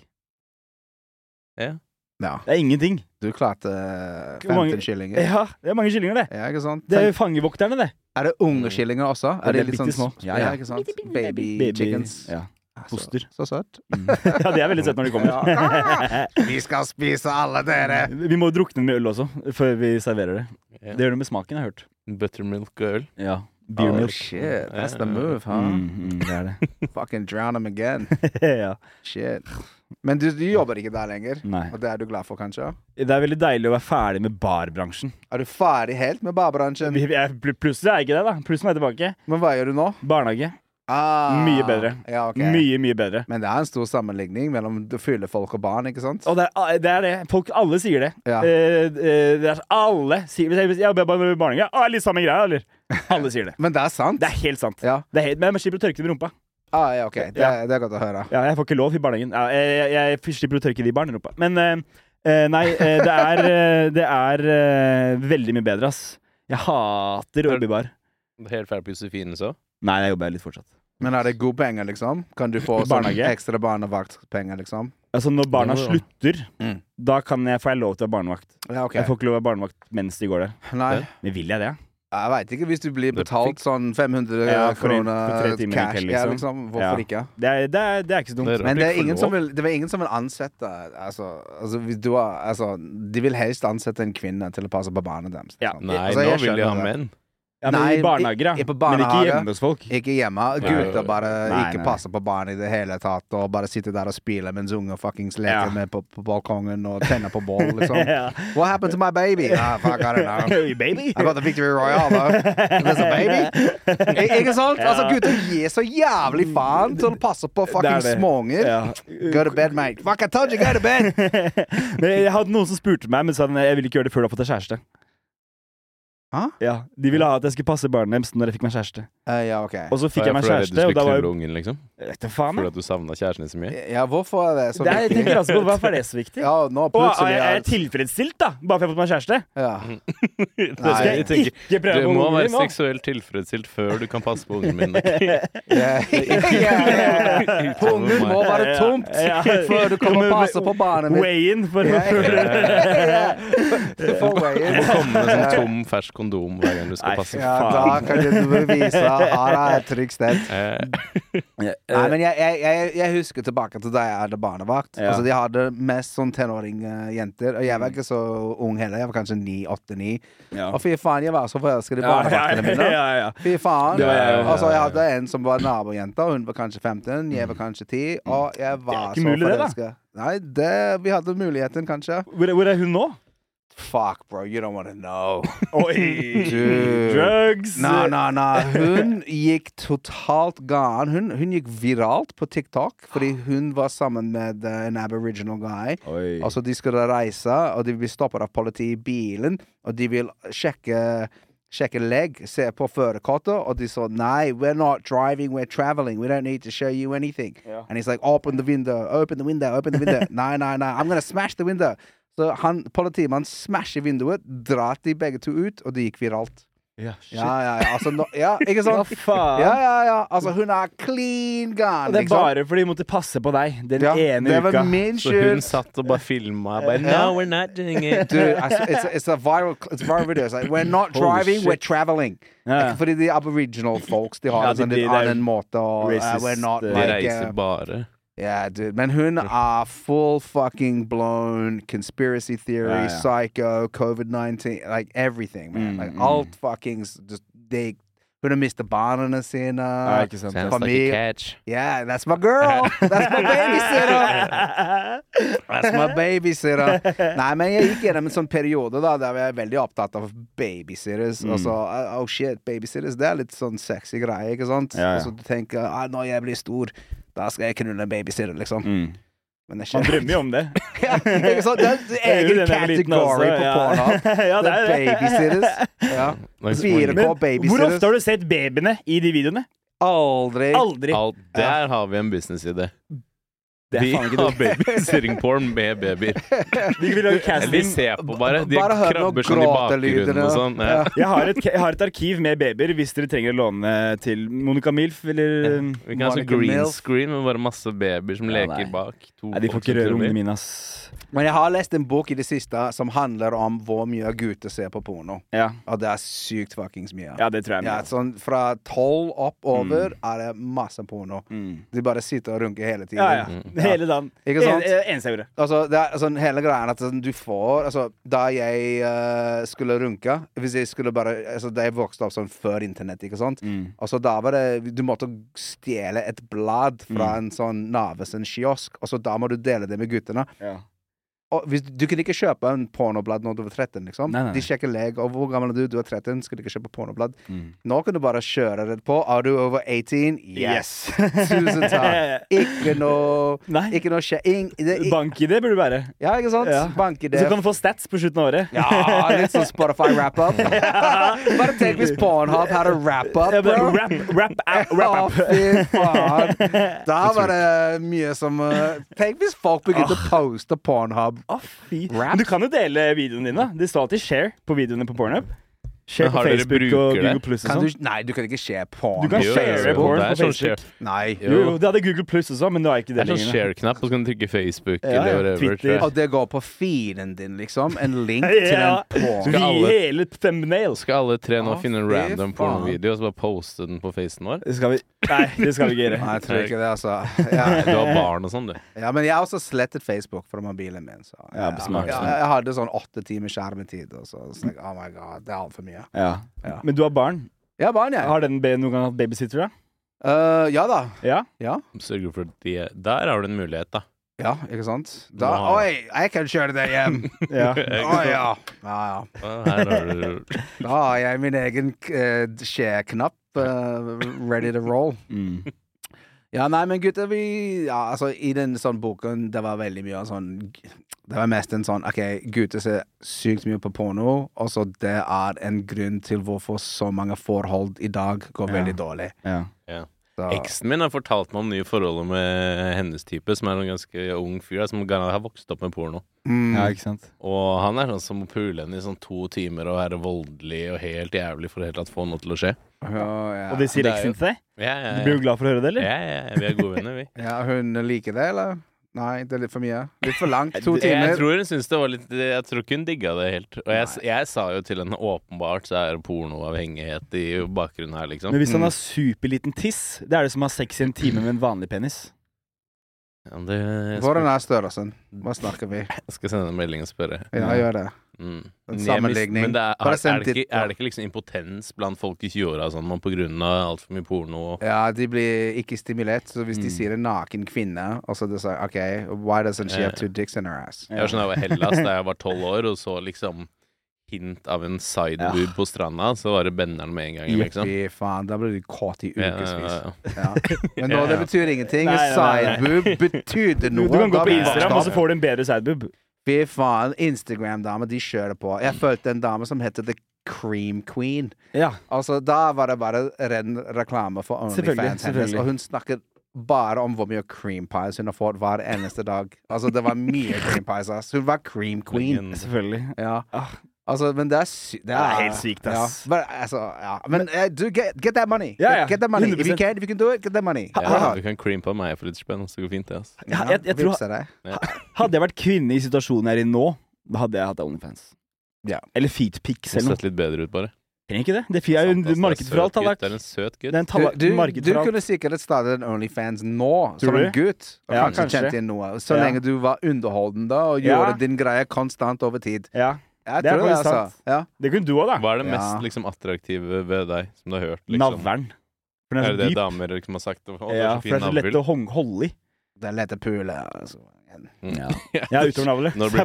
Ja. Det er ingenting. Du klarte 15 kyllinger. Ja, det er mange kyllinger, det. Ja, ikke sant? Det er fangevokterne, det. Er det unge kyllinger også? Er det litt sånn små? Ja, ikke sant? Baby chickens. Ja. Foster. Så søtt. Ja, det er veldig søtt når de kommer. Vi skal spise alle dere. Vi må drukne med øl også, før vi serverer det. Det gjør det med smaken, jeg har hørt. Buttermilk og øl. Ja. Beer milk. Shit, that's the move, huh? Det er det. Fucking drown them again. Ja. Shit. Men du jobber ikke der lenger? Nei. Og det er du glad for, kanskje? Det er veldig deilig å være ferdig med barbransjen. Er du ferdig helt med barbransjen? Plutselig er jeg ikke det, da. Plutselig er jeg tilbake. Men hva gjør du nå? Barnehage. Mye bedre. Ja, okay. Mye bedre. Men det er en stor sammenligning mellom fyllefolk og barn, ikke sant? Og det er det. Alle sier det. Ja. Det er alle sier jeg jobber bare med barnehage. Litt samme greia, eller? Alle sier det. Men det er sant? Det er helt sant. Ja. Men man slipper å tørke det med rumpa. Ja, ok. Det er godt å høre. Ja, jeg får ikke lov i barnehagen. Jeg slipper å tørke de barna i rumpa. Men nei, det er veldig mye bedre, ass. Jeg hater å jobbe i bar. Helt ferdig på Josefine, så? Nei, jeg jobber litt fortsatt. Men er det gode penger, liksom? Kan du få sånn ekstra barnevaktpenger, liksom? Altså, når barna slutter, da får jeg lov til å være barnevakt. Ja, okay. Jeg får ikke lov til å være barnevakt mens de går der. Nei. Men vil jeg det? Jeg vet ikke, hvis du blir betalt sånn 500 kroner cash, liksom. Hvorfor ikke? Det er ikke så dumt. Men det er ingen som vil ansette de vil helst ansette en kvinne til å passe på barna deres. Ja. Nei, nå vil de ha menn. Ja, men i barnehager, ja. Men ikke hjemme hos folk. Ikke hjemme. Gutter bare ikke passer på barn i det hele tatt, og bare sitter der og spiller mens unger fuckings leker med på balkongen og tenner på bål, liksom. What happened to my baby? Fuck, I don't know. Baby? I got the Victory Royale, though. There's a baby. Ikke sant? Altså, gutter gir så jævlig faen til å passe på fucking småunger. Go to bed, mate. Fuck, I told you, go to bed! Men jeg hadde noen som spurte meg, men sa jeg vil ikke gjøre det før du har fått deg kjæreste. Ja, de ville ha at jeg skulle passe barnet deres når jeg fikk meg kjæreste. Ja, ok. Og så fikk jeg meg kjæreste, og da var jo... ungen, liksom? Vet du faen, Fordi at du savnet kjæresten din så mye? Ja, hvorfor er det så viktig? Jeg tenker altså på, hvorfor er det så viktig? Ja, nå plutselig jeg er tilfredsstilt da, bare for jeg har fått meg kjæreste. Ja. Skal jeg ikke prøve du på må ungen være din nå? seksuelt tilfredsstilt før du kan passe på ungen min. Ungen må være tomt før du kan passe på barnet mitt. Weigh-in for Du må komme med sånn tom, fersk kondom hver gang du skal passe på. Ja, da kan du bevise her er et trygt sted. Nei, men jeg husker tilbake til da jeg hadde barnevakt. Altså, de hadde mest sånn tenåring-jenter, og jeg var ikke så ung heller. Jeg var kanskje 8-9. Og fy faen, jeg var så forelsket i barnevaktene mine. Fy faen. Altså, jeg hadde en som var nabojenta, og hun var kanskje 15, jeg var kanskje 10, og jeg var så forelsket. Nei, vi hadde muligheten, kanskje. Hvor er hun nå? Fuck, bro, you don't want to know. Oi, drugs. Nei. Hun gikk totalt gal. Hun gikk viralt på TikTok fordi hun var sammen med en aboriginal guy. Altså, de skulle reise, og de ble stoppet av politi i bilen, og de vil sjekke legg, se på førerkortet, og de sa, nei, we're not driving, we're traveling, we don't need to show you anything. And he's like, open the window. Nei, I'm gonna smash the window. Så politimannen smasher vinduet, drar de begge to ut, og det gikk viralt. Ja, altså, ikke sant? Ja, altså, hun er clean gone. Det bare fordi hun måtte passe på deg den ene det uka. var min skyld. Så hun satt og bare filmet, bare, no, we're not doing it. Dude, it's a viral video. It's like, we're not driving, we're traveling. Fordi de aboriginal folks, de har en litt annen måte, og we're not de reiser bare. Yeah, dude. Men hun er full fucking blown conspiracy theory, psycho, COVID-19, like everything, man. Like alt fuckings just hun har mistet barna sine. Familie. Yeah, that's my girl. That's my babysitter. Nei, men jeg gikk gjennom en sånn periode da, der jeg er veldig opptatt av babysitters. Og så, oh shit, babysitters, det er litt sånn sexy greie, ikke sant? Og så du tenker, når jeg blir stor, da skal jeg knulle en babysitter, liksom. Men man drømmer jo om det. Ikke sant? Det er egen category på Pornhub. Ja, det er det. Babysitters. 4K babysitters. Hvor ofte har du sett babyene i de videoene? Aldri. Der har vi en business-idé. De har babysitting porn med babyer. De ser på bare. De krabber sånn i bakgrunnen og sånn. Jeg har et arkiv med babyer hvis dere trenger å låne til Monica Milf eller vi kan ha sånn green screen med bare masse babyer som leker bak. De får ikke røre ungene mine, ass. Men jeg har lest en bok i det siste som handler om hvor mye gutter ser på porno. Og det er sykt fuckings mye. Ja, det tror jeg. Sånn fra 12 oppover er det masse porno. De bare sitter og runker hele tiden. Hele dagen. Ikke sant? Eneste jeg gjorde. Altså, det er sånn hele greien at du får altså, da jeg skulle runke hvis jeg skulle bare altså, da jeg vokste opp sånn før internett, ikke sant? Altså, da var det du måtte stjele et blad fra en sånn Navesen kiosk, og så da må du dele det med guttene. Og du kunne ikke kjøpe en pornoblad når du var 13, liksom. Nei. De sjekker leg, og hvor gammel er du? Du er 13, skulle ikke kjøpe pornoblad. Nå kan du bare kjøre det på. Er du over 18? Yes! Tusen takk. Ikke noe Bank-ID burde du være. Ja, ikke sant? Bank-ID. Så kan du få stats på slutten av året. Ja, litt sånn Spotify wrap-up. Bare tenk hvis Pornhub hadde wrap-up, bro. Wrap-up. Fy faen. Da var det mye som tenk hvis folk begynte å poste Pornhub. Men du kan jo dele videoene dine. Det står alltid share på videoene på Pornhub. Share på Facebook og Google Plus og sånn. Nei, du kan ikke share porn. Du kan share porn på Facebook. Nei. Jo, det hadde Google Plus også, men nå er ikke det lenger. Det er sånn share-knapp, og så kan du trykke Facebook eller whatever. Og det går på feeden din, liksom. En link til en porn. Hele thumbnail. Skal alle tre nå finne en random pornovideo og så bare poste den på facen vår? Nei, det skal vi ikke gjøre. Nei, jeg tror ikke det, altså. Du har barn og sånn, du. Ja, men jeg har også slettet Facebook fra mobilen min, så jeg hadde sånn 8 timer skjermetid, og så oh my god, det er alt for mye. Ja. Men du har barn? Ja, barn, jeg. Har den noen gang hatt babysitter, da? Ja da. Ja? Sørger for det. Der har du en mulighet, da. Ja, ikke sant? Oi, jeg kan kjøre deg hjem. Ja. Her har du Da har jeg min egen skjeknapp ready to roll. Ja, nei, men gutter, altså, i den sånn boken, det var veldig mye sånn, det var mest en sånn, ok, gutter ser sykt mye på porno, og så det er en grunn til hvorfor så mange forhold i dag går veldig dårlig. Ja. Eksen min har fortalt meg om nye forholdet med hennes type, som er en ganske ung fyr, som har vokst opp med porno. Ja, ikke sant? Og han er sånn som må pule henne i sånn 2 timer og være voldelig og helt jævlig for helt at få noe til å skje. Og det sier eksen til deg? Ja. Du blir jo glad for å høre det, eller? Ja, vi er gode venner, vi. Ja, hun liker det, eller? Nei, det er litt for mye. Litt for langt, 2 timer. Jeg tror hun synes det var litt jeg tror ikke hun digga det helt. Og jeg sa jo til henne åpenbart så er det pornoavhengighet i bakgrunnen her, liksom. Men hvis han har superliten tiss, det er det som har sex i en time med en vanlig penis. Ja, hvordan er størrelsen? Hva snakker vi? Jeg skal sende en melding og spørre. Ja, gjør det. En sammenligning. Men er det ikke liksom impotens blant folk i 20-åra sånn, på grunn av alt for mye porno? Ja, de blir ikke stimulert. Så hvis de sier en naken kvinne, og så det sier ok, why doesn't she have 2 dicks in her ass? Jeg var sånn, jeg var Hellas da jeg var 12 år, og så liksom hint av en sideboob på stranda, så var det benderen med en gang. Liksom. Fy faen, da ble du kåt i ukesvis. Ja. Men nå, det betyr ingenting. Sideboob betydde noe. Du kan gå på Instagram, og så får du en bedre sideboob. Fy faen, Instagram-dame, de kjører på. Jeg følte en dame som heter The Cream Queen. Ja. Altså, da var det bare ren reklame for OnlyFans hennes, og hun snakket bare om hvor mye cream pies hun har fått hver eneste dag. Altså, det var mye cream pies, ass. Hun var cream queen. Selvfølgelig. Ja. Altså, men det er helt sykt, ass. Ja. Men du, get that money. Ja. Get that money. 100%. If you can do it, get that money. Du kan cream på meg for litt spenn, så det går fint, det, ass. Jeg tror, hadde jeg vært kvinne i situasjonen jeg er i nå, da hadde jeg hatt OnlyFans. Ja. Eller feetpics eller noe. Sett litt bedre ut, bare. Trenger ikke det. Det er jo marked for alt. Det er en søt gutt. Du kunne sikkert startet en OnlyFans nå, som en gutt. Og kanskje tjent inn noe. Så lenge du var underholdende og gjorde din greie konstant over tid. Ja. Jeg tror det, altså. Ja. Det kunne du også, da. Hva er det mest liksom, attraktive ved deg, som du har hørt? Liksom? Navlen. Er det det damer liksom har sagt? Ja, for det er så lett å holde i. Det er lett å pule, altså. Ja, utover navlet. Når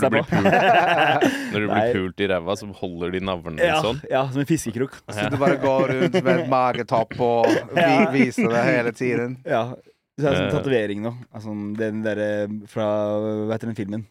du blir pult i ræva, så holder de navlen sånn? Ja, som en fiskekrok. Så du bare går rundt med et magetopp og viser det hele tiden. Ja. Så er det sånn tatovering nå. Altså, den der fra, hva heter den filmen?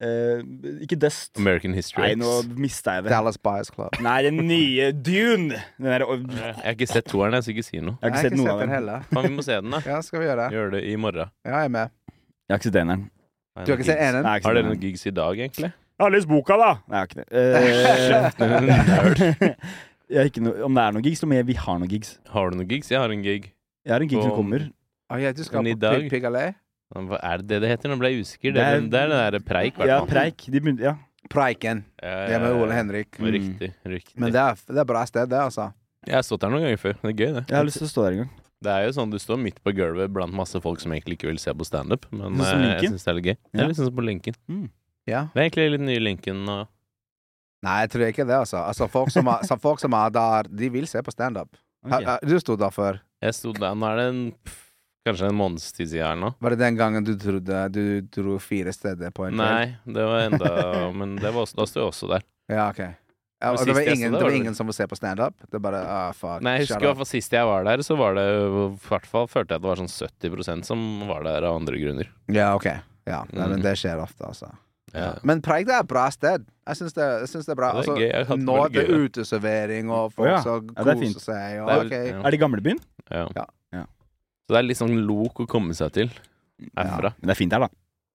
Ikke Dust. American History X. Nei, nå mistet jeg det. Dallas Buyers Club. Nei, den nye Dune. Jeg har ikke sett toeren, jeg skal ikke si noe. Jeg har ikke sett noe av den heller. Men vi må se den, da. Ja, skal vi gjøre det? Gjør det i morgen. Ja, jeg er med. Jeg har ikke sett eneren. Du har ikke sett eneren? Har dere noen gigs i dag, egentlig? Jeg har lest boka, da. Nei, jeg har ikke det. Jeg har ikke noe, om det er noen gigs, så må vi ha noen gigs. Har du noen gigs? Jeg har en gig. Jeg har en gig som kommer. Ja, du skal på Pig Allé? Hva er det det heter? Nå ble jeg usikker. Det er den der Preik, hvertfall. Ja, Preik. Ja. Preiken. Det med Ole Henrik. Riktig. Men det er bra sted, det, altså. Jeg har stått der noen ganger før. Det er gøy, det. Jeg har lyst til å stå der en gang. Det er jo sånn, du står midt på gulvet blant masse folk som egentlig ikke vil se på stand-up, men jeg synes det er litt gøy. Det er litt sånn som på Linken. Ja. Det er egentlig litt nye Linken. Nei, jeg tror ikke det, altså. Folk som er der, de vil se på stand-up. Okay. Du stod der før? Jeg stod der. Nå er det kanskje en månedstid siden her nå. Var det den gangen du trodde du dro 4 steder på en kveld? Nei, det var enda men da stod jeg også der. Ja, ok. Ja, og det var ingen som vil se på stand-up? Det bare, fuck. Nei, jeg husker i hvert fall sist jeg var der, så var det i hvert fall, følte jeg at det var sånn 70% som var der av andre grunner. Ja, ok. Ja, men det skjer ofte, altså. Ja. Men Preik, det er et bra sted. Jeg synes det er bra. Det er altså, nå er det uteservering, og folk som koser seg. Og, Er det gamlebyen? Ja. Så det er litt sånn lok å komme seg til herfra. Men det er fint her,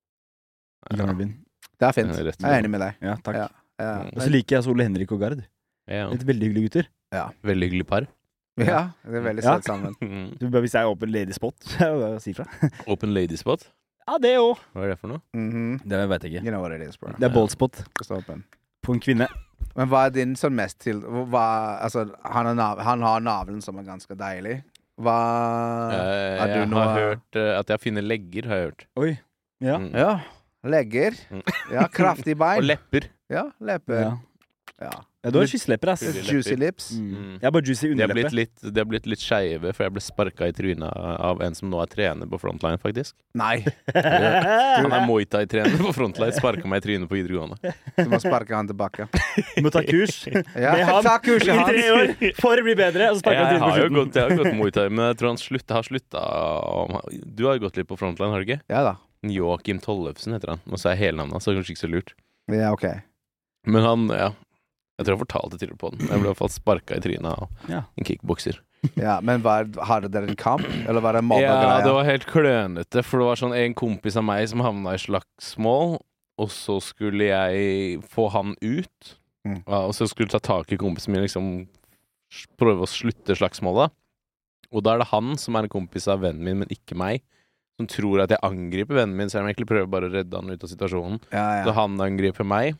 da. Gamlebyen. Det er fint. Jeg er enig med deg. Ja, takk. Og så liker jeg Ole Henrik og Gard. Et veldig hyggelige gutter. Ja. Veldig hyggelig par. Ja, det er veldig søtt sammen. Hvis jeg er open lady spot, si fra. Open lady spot? Ja, det òg. Hva er det for noe? Det vet jeg ikke. You know what it is, bro. Det er ball spot. På en kvinne. Men hva er din sånn mest til altså, han har navlen som er ganske deilig. Hva er du nå? Jeg har hørt at jeg finner legger, har jeg hørt. Oi. Ja. Ja. Legger. Ja, kraftig bein. Og lepper. Ja, lepper. Ja. Du har kysselepper, ass. Juicy lips. Jeg er bare juicy underleppe. De har blitt litt skeive, for jeg ble sparket i trynet av en som nå er trener på Frontline, faktisk. Nei. Han er Muay Thai-trener på Frontline, sparket meg i trynet på videregående. Du må sparke han tilbake. Du må ta kurs. Ja, ta kurs I 3 år for å bli bedre, og så sparker han trynet på slutten. Jeg har gått Muay Thai, men jeg tror han har slutta. Du har jo gått litt på Frontline, har du ikke? Ja da. Joakim Tollefsen heter han. Og så er hele navnet hans, så kanskje ikke så lurt. Ja, ok. Men han, jeg tror jeg fortalte til på den. Jeg ble i hvert fall sparket i trynet av en kickbokser. Ja, men hadde dere en kamp? Eller var det mobbegreier? Ja, det var helt klønete, for det var sånn en kompis av meg som havna i slagsmål, og så skulle jeg få han ut, og så skulle jeg ta tak i kompisen min, liksom prøve å slutte slagsmålet. Og da er det han som er en kompis av vennen min, men ikke meg, som tror at jeg angriper vennen min, så jeg egentlig prøver bare å redde han ut av situasjonen. Så han angriper meg.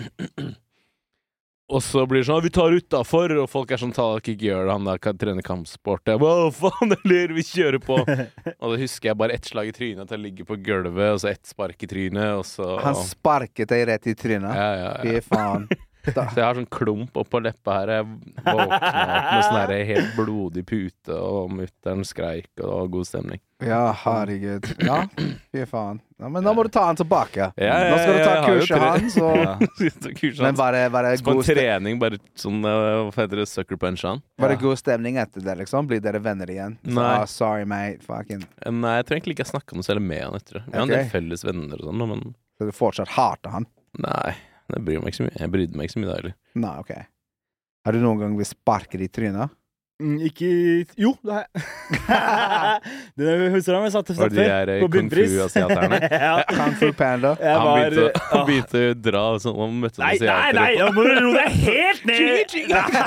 Og så blir det sånn, vi tar utenfor, og folk er sånn, ikke gjør det, han der kan trene kampsport. Jeg bare, faen, eller vi kjører på. Og da husker jeg bare ett slag i trynet, at jeg ligger på gulvet, og så ett spark i trynet, og så... Han sparket deg rett i trynet? Ja. Fy faen. Så jeg har sånn klump oppå leppa her. Jeg våkna opp med sånn her helt blodig pute, og mutteren skreik, og det var god stemning. Ja, herregud. Ja, fy faen. Ja, men da må du ta han tilbake. Nå skal du ta kurset hans, men bare god trening, bare sånn, hva heter det, sucker punch han? Var det god stemning etter det, liksom? Blir dere venner igjen? Nei. Sorry, mate, fucking. Nei, jeg tror egentlig ikke jeg snakket noe særlig med han etter det. Vi har en del felles venner og sånn, men... Så du fortsatt hater han? Nei. Jeg brydde meg ikke så mye da, eller? Nei, ok. Har du noen gang blitt sparket i trynet? Ikke... Jo, det har jeg. Det husker jeg satt før på bunnpris. Kung Fu-asiaterne? Kung Fu Panda. Han begynte å dra sånn, og møtte noen asiater. Nei, nå må du ro deg helt ned!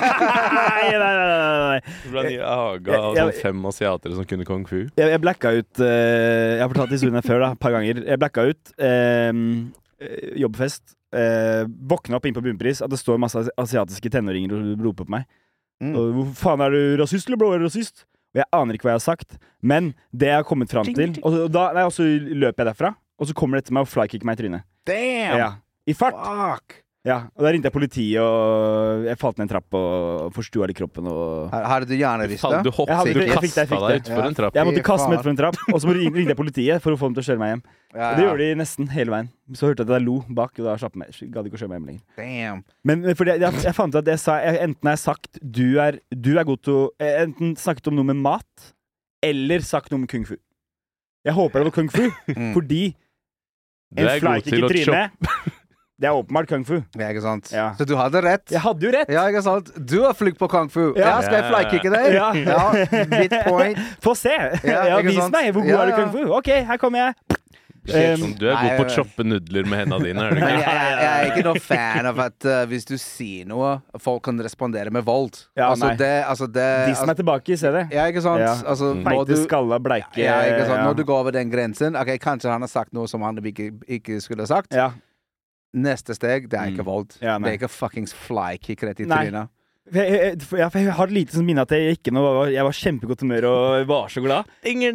Nei. Så ble han i aga av sånn 5 asiater som kunne Kung Fu. Jeg blacka ut, jeg har fortalt historien før da, et par ganger. Jeg blacka ut jobbfest. Våkna opp inn på bunnpris at det står masse asiatiske tenåringer og roper på meg. Hvor faen, er du rasist eller blå rasist? Og jeg aner ikke hva jeg har sagt, men det jeg har kommet fram til, og så løper jeg derfra, og så kommer det til meg og flykicker meg i trynet. Damn! Ja, i fart. Fuck! Ja, og da ringte jeg politiet, og jeg falt ned en trapp og forstua litt kroppen. Og... Har du hjerneriste? Du hoppet, du kastet deg utfor en trapp. Jeg måtte kaste meg utfor en trapp, og så ringte jeg politiet for å få dem til å kjøre meg hjem. Ja. Det gjorde de nesten hele veien. Så hørte jeg at jeg lo bak, og da slapp jeg meg. Gadd ikke å kjøre meg hjem lenger. Damn. Men fordi jeg fant ut at enten har jeg sagt du er god til å enten snakket om noe med mat, eller sagt noe med kung fu. Jeg håper det var kung fu, fordi en flykick i trynet det er åpenbart kung fu. Ja, ikke sant? Ja. Så du hadde rett. Jeg hadde jo rett. Ja, ikke sant? Du har flykt på kung fu. Ja, skal jeg flykicke deg? Ja, mitt point. Få se. Vis meg. Hvor god er du kung fu? Ok, her kommer jeg. Du er god på å choppe nudler med hendene dine, er du ikke? Men jeg er ikke noe fan av at hvis du sier noe, folk kan respondere med vold. Ja, Vis meg tilbake i stedet. Ja, ikke sant? Ja. Altså, feite, skalla, bleike. Ja, ikke sant? Når du går over den grensen, ok, kanskje han har sagt noe som han ikke skulle ha sagt. Ja. Neste steg, det er ikke vold. Ja, det er ikke fuckings flykick rett i trynet. Jeg har lite sånn minne at jeg var kjempegodt humør og var så glad.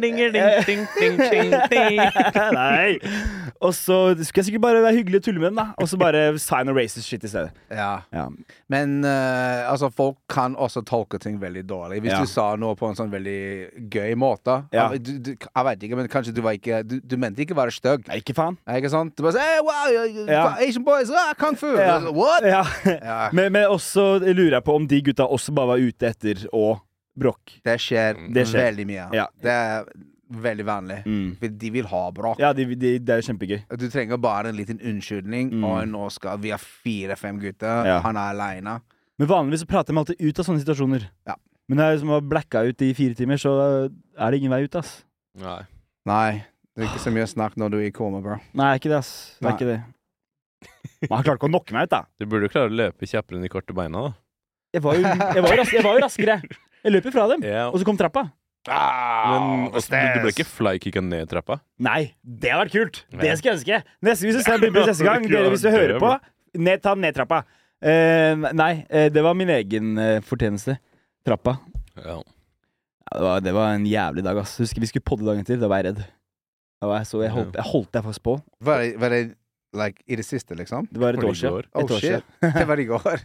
Nei. Og så skulle jeg sikkert bare være hyggelig og tulle med dem, da. Og så bare sign a racist shit i stedet. Ja. Men altså, folk kan også tolke ting veldig dårlig. Hvis du sa noe på en sånn veldig gøy måte. Jeg vet ikke, men kanskje du mente ikke være støgg. Nei, ikke faen. Ikke sant? Du bare sier, hey, wow, Asian boys, kung fu. What? Men også lurer jeg på om de gutta også bare var ute etter å bråk. Det skjer veldig mye. Ja. Det er veldig vanlig. For de vil ha bråk. Ja, det er kjempegøy. Du trenger bare en liten unnskyldning, og nå skal vi ha 4-5 gutter. Han er alene. Men vanligvis så prater vi alltid ut av sånne situasjoner. Ja. Men når jeg liksom har blacka ut i 4 timer, så er det ingen vei ut, ass. Nei. Det er ikke så mye snakk når du er i koma, bro. Nei, ikke det, ass. Det er ikke det. Man har klart ikke å knokke meg ut, da. Du burde jo klare å løpe kjappere enn de korte beina, da. Jeg var jo raskere. Jeg løp fra dem, og så kom trappa. Men du ble ikke flykicka ned trappa? Nei, det har vært kult. Det skal jeg ønske. Hvis du ser Bunnpris neste gang, hvis du hører på, ta ned trappa. Nei, det var min egen fortjeneste. Trappa. Ja. Det var en jævlig dag, ass. Husker vi skulle podde dagen til, da var jeg redd. Jeg holdt jeg faktisk på. Var det Like, i det siste, liksom? Det var et år siden. Oh, shit. Det var i går.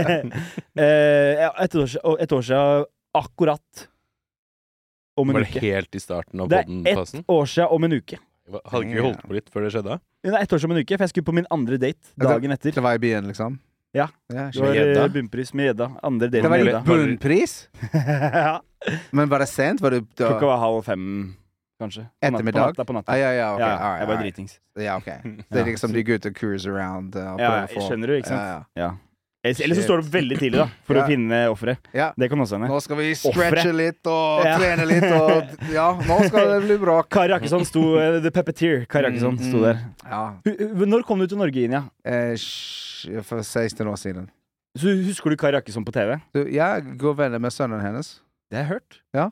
Et år siden akkurat om en uke. Var det helt i starten av Det podden? er ett år siden om en uke. Hadde ikke vi holdt på litt før det skjedde? Det er ett år siden om en uke, for jeg skulle på min andre date dagen etter. Det var i byen, liksom? Ja. Det var bunnpris med Gjedda. Andre date det var med Gjedda. bunnpris? Ja. Men var det sent? Var det Klokka var 4:30, kanskje. Ettermiddag? På natta. Ja, okay. Jeg var dritings. Ja, ok. Det er liksom de går ut og cruise around. Ja, jeg skjønner du, ikke sant? Ja. Eller så står du veldig tidlig da for å finne offeret. Det kan også hende. Nå skal vi stretche litt og trene litt og nå skal det bli bra. Kari Jakkesson sto The Puppeteer. Kari Jakkesson sto der. Når kom du til Norge, Inja? For 16 år siden. Så husker du Kari Jakkesson på TV? Jeg går venner med sønnen hennes. Det har jeg hørt. Ja.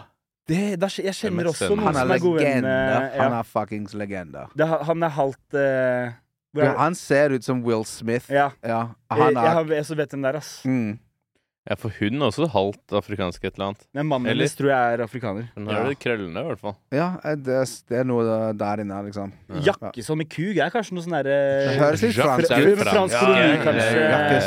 Jeg kjenner også noen som er gode venner. Han er fuckings legende. Han er halvt han ser ut som Will Smith. Ja. Jeg så vet den der, ass. Ja, for hun er også halvt afrikansk et eller annet. Men mannen hennes tror jeg er afrikaner. Hun har det krøllene, i hvert fall. Ja, det er noe der inne, liksom. Jakkesson med kug er kanskje noe sånn derre det høres litt fransk koloni, kanskje.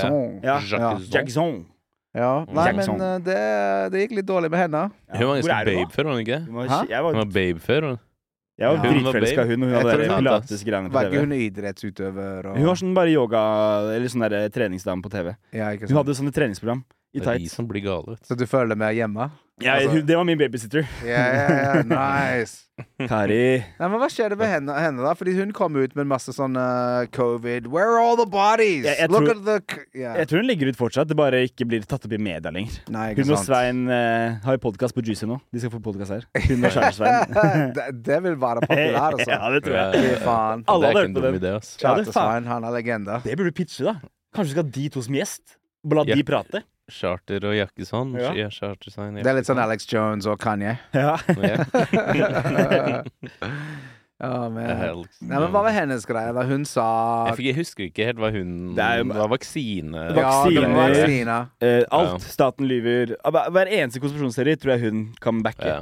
Jackson. Ja, nei, men det gikk litt dårlig med henne. Hun var ganske babe før, var hun ikke? Hun var babe før, jeg var dritforelska hun hadde pilates-greiene på TV. Var ikke hun idrettsutøver? Hun var sånn bare yoga, eller sånn der treningsdame på TV. Hun hadde sånne treningsprogram i tights. Det er de som blir gale. Så du føler deg mer hjemme? Ja, det var min babysitter. Ja, nice. Kari. Nei, men hva skjedde med henne da? Fordi hun kom ut med masse sånn covid. Where are all the bodies? Jeg tror hun ligger ut fortsatt. Det bare ikke blir tatt opp i media lenger. Nei, hun og Svein har jo podcast på Juicy nå. De skal få podcast her. Hun og Kjæreste-Svein. det vil være populær, altså. Ja, det tror jeg. Faen. Alle har hørt på den. Kjæreste-Svein, han er legende. Det burde du pitche, da. Kanskje du skal ha de to som gjest? Og la de prate? Charter og Jakkesson. Ja. Det er litt sånn Alex Jones og Kanye. Ja. Nei, men hva var hennes greie? Da hun sa Jeg husker ikke helt hva hun Det var vaksine. Vaksine. Alt. Staten lyver. Hver eneste konspirasjonsteori tror jeg hun kan backe.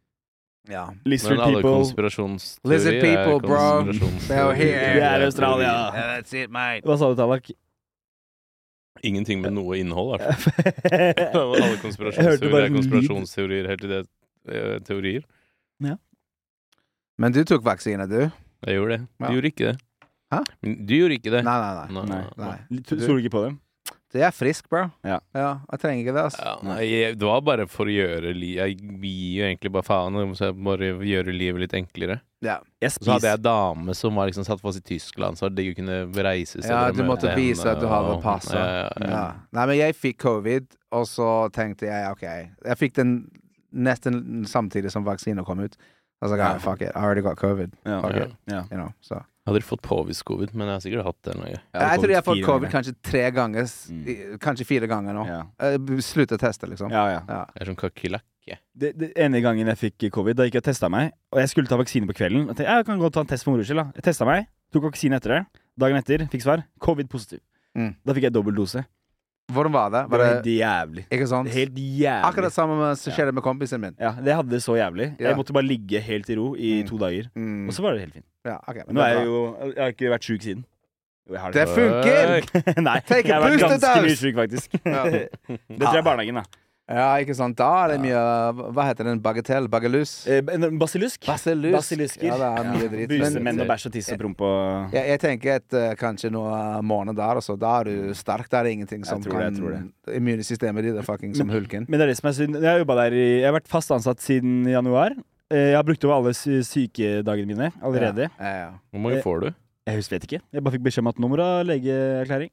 Ja. Men alle konspirasjonsteorier er konspirasjonsteorier. Det er Australia. That's it, mate. Hva sa du, Tallak? Ingenting med noe innhold, i hvert fall. Alle konspirasjonsteorier er konspirasjonsteorier, helt til det teorier. Ja. Men du tok vaksine, du? Jeg gjorde det. Du gjorde ikke det. Hæ? Du gjorde ikke det. Nei. Stoler du ikke på dem? Det er frisk, bro. Ja. Jeg trenger ikke det, altså. Det var bare for å gjøre Jeg gir jo egentlig bare faen, så jeg bare gjøre livet litt enklere. Ja. Så hadde jeg dame som var liksom satt fast i Tyskland, så det kunne reise seg. Ja, du måtte vise at du hadde passet. Nei, men jeg fikk covid, og så tenkte jeg, ok, jeg fikk den nesten samtidig som vaksinen kom ut. Altså, fuck it, I already got covid. Fuck it, you know, så. Jeg hadde fått påvist covid, men jeg har sikkert hatt det. Jeg tror jeg har fått covid kanskje 3 ganger, kanskje 4 ganger nå. Slutt å teste, liksom. Ja. Jeg er sånn kakilakke. Det ene gangen jeg fikk covid, da gikk jeg og testet meg, og jeg skulle ta vaksine på kvelden. Jeg tenkte, jeg kan godt ta en test for moro skyld, da. Jeg testet meg, tok vaksine etter det. Dagen etter, fikk svar, covid-positiv. Da fikk jeg dobbelt dose. Hvordan var det? Det var helt jævlig. Ikke sant? Helt jævlig. Akkurat samme som skjedde med kompisen min. Ja, det hadde det så jævlig. Jeg måtte bare ligge helt i ro i 2 dager. Og så var det helt fint. Ja, okay, nå er jeg har ikke vært syk siden. Det funker! Nei, jeg har vært ganske mye syk, faktisk. Det tror jeg barnehagen, da. Ja, ikke sant. Da er det mye hva heter den? Bagatell? Bagelus? Basilisk. Basilisker. Ja, det er mye dritt. Menn og bæsj og tiss og promp og jeg tenker kanskje noen måneder der, og så da er du sterk. Da er det ingenting som kan immunsystemet ditt er fucking som hulken. Men det er det som er synd. Jeg har vært fast ansatt siden januar. Jeg har brukt over alle sykedagene mine allerede. Hvor mange får du? Jeg vet ikke. Jeg bare fikk beskjed om at nå må du ha legeerklæring.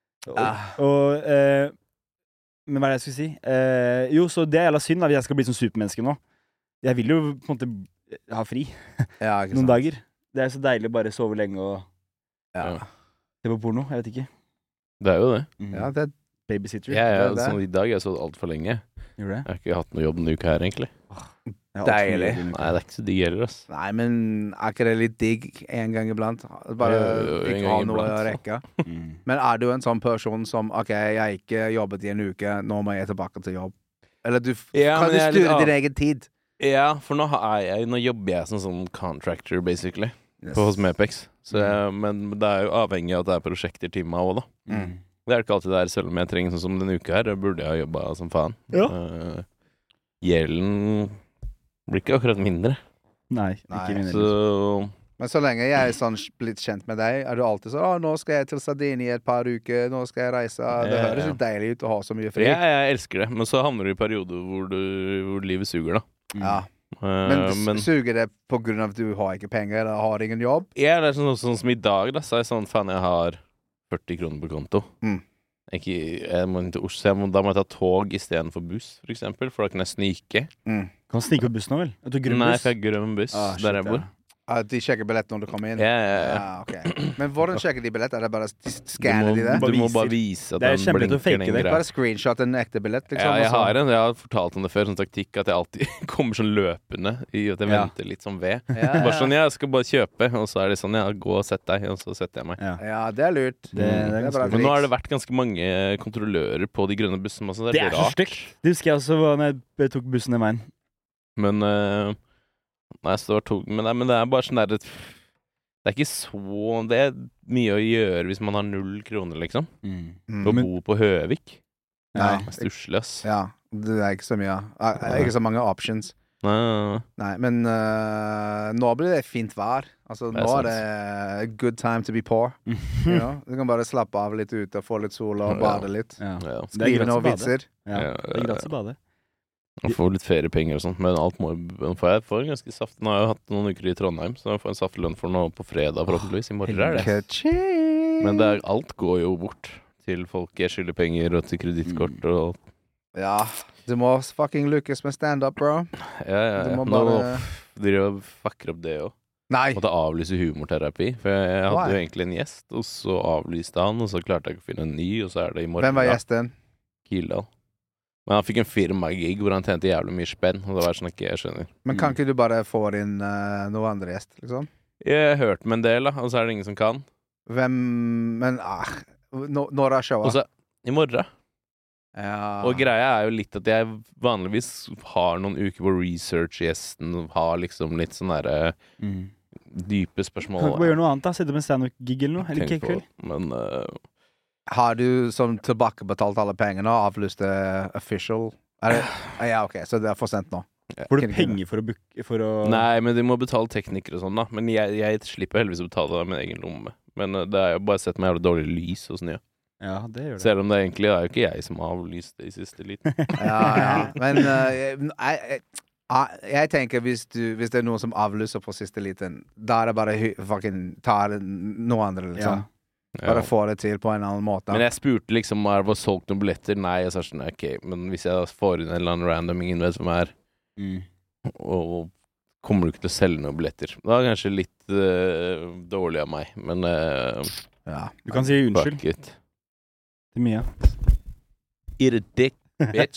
Men hva er det jeg skulle si? Jo, så det er jævla synd at jeg skal bli som supermenneske nå. Jeg vil jo på en måte ha fri noen dager. Det er så deilig å bare sove lenge og se på porno. Jeg vet ikke. Det er jo det. Ja, det er babysitter. Sånn, I dag har jeg så alt for lenge. Gjorde det? Jeg har ikke hatt noe jobb denne uka her, egentlig. Deilig. Nei, det er ikke så digg heller, ass. Nei, men er ikke det litt digg en gang iblant? Bare ikke ha noe å rekke. Men er du en sånn person som ok, jeg har ikke jobbet i en uke, nå må jeg tilbake til jobb? Eller kan du styre din egen tid? Ja, for nå jobber jeg som sånn contractor, basically. hos Mepex. Men det er jo avhengig av at det er prosjekter til meg også, da. Det er ikke alltid der, selv om jeg trenger sånn som denne uka her, burde jeg ha jobbet som faen. Ja. Gjelden blir ikke akkurat mindre. Nei, ikke mindre. Så... Men så lenge jeg er sånn blitt kjent med deg, er du alltid sånn, nå skal jeg til Sardinia et par uker, nå skal jeg reise. Det høres jo deilig ut å ha så mye fri. Ja, jeg elsker det, men så havner du i perioder hvor livet suger, da. Ja. Men suger det på grunn av at du har ikke penger, eller har ingen jobb? Ja, det er sånn som i dag, da, så er jeg sånn, faen, jeg har 40 kroner på konto. Jeg må ikke til Oslo, da må jeg ta tog i stedet for buss, for eksempel, for da kan jeg snike. Kan du snike på bussen nå, vel? Nei, for jeg har grønn buss der jeg bor. De sjekker billett når du kommer inn? Ja. Okay. Men hvordan sjekker de billett? Er det bare scanner de det? Du må bare vise at den blinker den greia. Bare screenshot en ekte billett, liksom? Ja, jeg har fortalt om det før, sånn taktikk, at jeg alltid kommer sånn løpende i at jeg venter litt sånn ved. Bare sånn, jeg skal bare kjøpe, og så er det sånn, gå og sett deg, og så setter jeg meg. Ja, det er lurt. Det er bra. Men nå har det vært ganske mange kontrollører på de grønne bussene, så det er så stygt. Det husker jeg også når jeg tok bussen i veien. Men men det er bare sånn der, det er ikke så, det er mye å gjøre hvis man har 0 kroner, liksom. Å bo på Høvik. Nei. Stusslig, ass. Ja, det er ikke så mye. Ikke så mange options. Nei, men nå blir det fint vær. Altså, nå er det good time to be poor. Du kan bare slappe av litt ute og få litt sol og bade litt. Skrive noen vitser. Det er gratis å bade. Man får litt feriepenger og sånt, men alt må jeg får ganske saft. Nå har jeg hatt noen uker i Trondheim, så jeg får en saftig lønn for noe på fredag, forhåpentligvis. I morgen er det. Men alt går jo bort til folk jeg skylder penger, og til kredittkort og... Ja, du må fucking lykkes med stand-up, bro. Ja. Du må bare... Dere fucker opp det også. Nei. Måtte avlyse humorterapi, for jeg hadde jo egentlig en gjest, og så avlyste han, og så klarte jeg ikke å finne en ny, og så er det i morgen. Hvem var gjesten? Kildal. Men han fikk en firma-gig hvor han tjente jævlig mye spenn, og det var sånn ikke jeg skjønner. Men kan ikke du bare få inn noen andre gjest, liksom? Jeg har hørt med en del, da, og så er det ingen som kan. Hvem? Men, når er showet? Og så, i morgen. Ja. Og greia er jo litt at jeg vanligvis har noen uker på research-gjesten, har liksom litt sånn der dype spørsmål. Kan du bare gjøre noe annet da? Sette opp en stand-up-gig eller noe? Eller ikke kveld? Men... Har du som tilbakebetalt alle pengene og avlyst official? Ja, ok, så det er for sent nå. Får du penger for å... Nei, men de må betale teknikere og sånn da. Men jeg slipper heldigvis å betale det med min egen lomme. Men det er jo bare sett meg jævlig dårlig lys og sånn, Ja, det gjør det. Selv om det egentlig er jo ikke jeg som har avlyst det i siste liten. Ja. Men jeg tenker hvis det er noen som avlyser på siste liten, da er det bare fucking tar noe andre, liksom. Bare få det til på en annen måte. Men jeg spurte liksom om det var solgt noen billetter. Nei, jeg sa sånn, ok, men hvis jeg får inn en eller annen random ingen vet som er og kommer du ikke til å selge noen billetter. Det var kanskje litt dårlig av meg, men du kan si unnskyld til Mia. Eat a dick, bitch.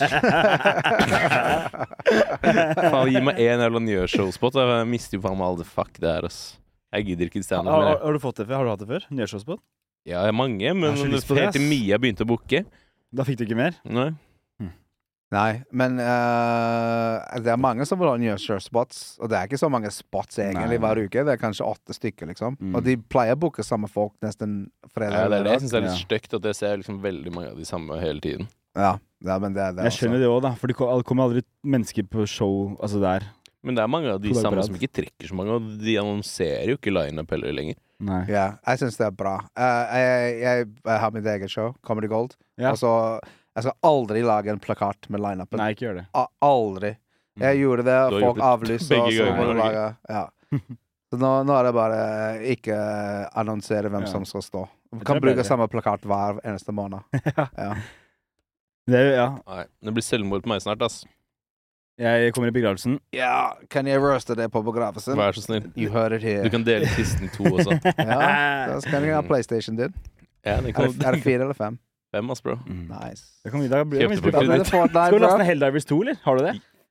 Faen, gi meg en jævla Njø-showspot. Jeg mister jo faen meg all the fuck det her, ass. Jeg gidder ikke stand up mer. Har du fått det før? Har du hatt det før? Njø-showspot? Ja, jeg men helt til Mia begynte å booke. Da fikk du ikke mer? Nei, men det er mange som vil ha Njø-spots, og det er ikke så mange spots egentlig hver uke. Det er kanskje 8 stykker, liksom. Og de pleier å booke samme folk nesten fredag. Ja, det er det jeg synes er litt stygt, at jeg ser liksom veldig mange av de samme hele tiden. Ja, men det er jeg skjønner det også, da. For det kommer aldri mennesker på show, altså der. Men det er mange av de samme som ikke trekker så mange, og de annonserer jo ikke line-up heller lenger. Nei. Ja, jeg synes det er bra. Jeg har mitt eget show, Comedy Gold. Altså, jeg skal aldri lage en plakat med line-upen. Nei, ikke gjør det. Aldri. Jeg gjorde det, og folk avlyste, og så må du lage... Ja. Så nå er det bare ikke annonsere hvem som skal stå. Vi kan bruke samme plakat hver eneste måned. Ja. Nei, det blir selvmord på meg snart, ass. Jeg kommer i begravelsen. Ja, kan jeg roaste det på begravelsen? Vær så snill. You heard it here. Du kan dele kisten 2 også. Ja, da kan jeg ha PlayStation din. Ja, er det 4 eller 5? 5, ass, bro. Nice. Det kan vi da bli. Kjøpte på kreditt. Skal du laste Helldivers 2, eller? Har du det?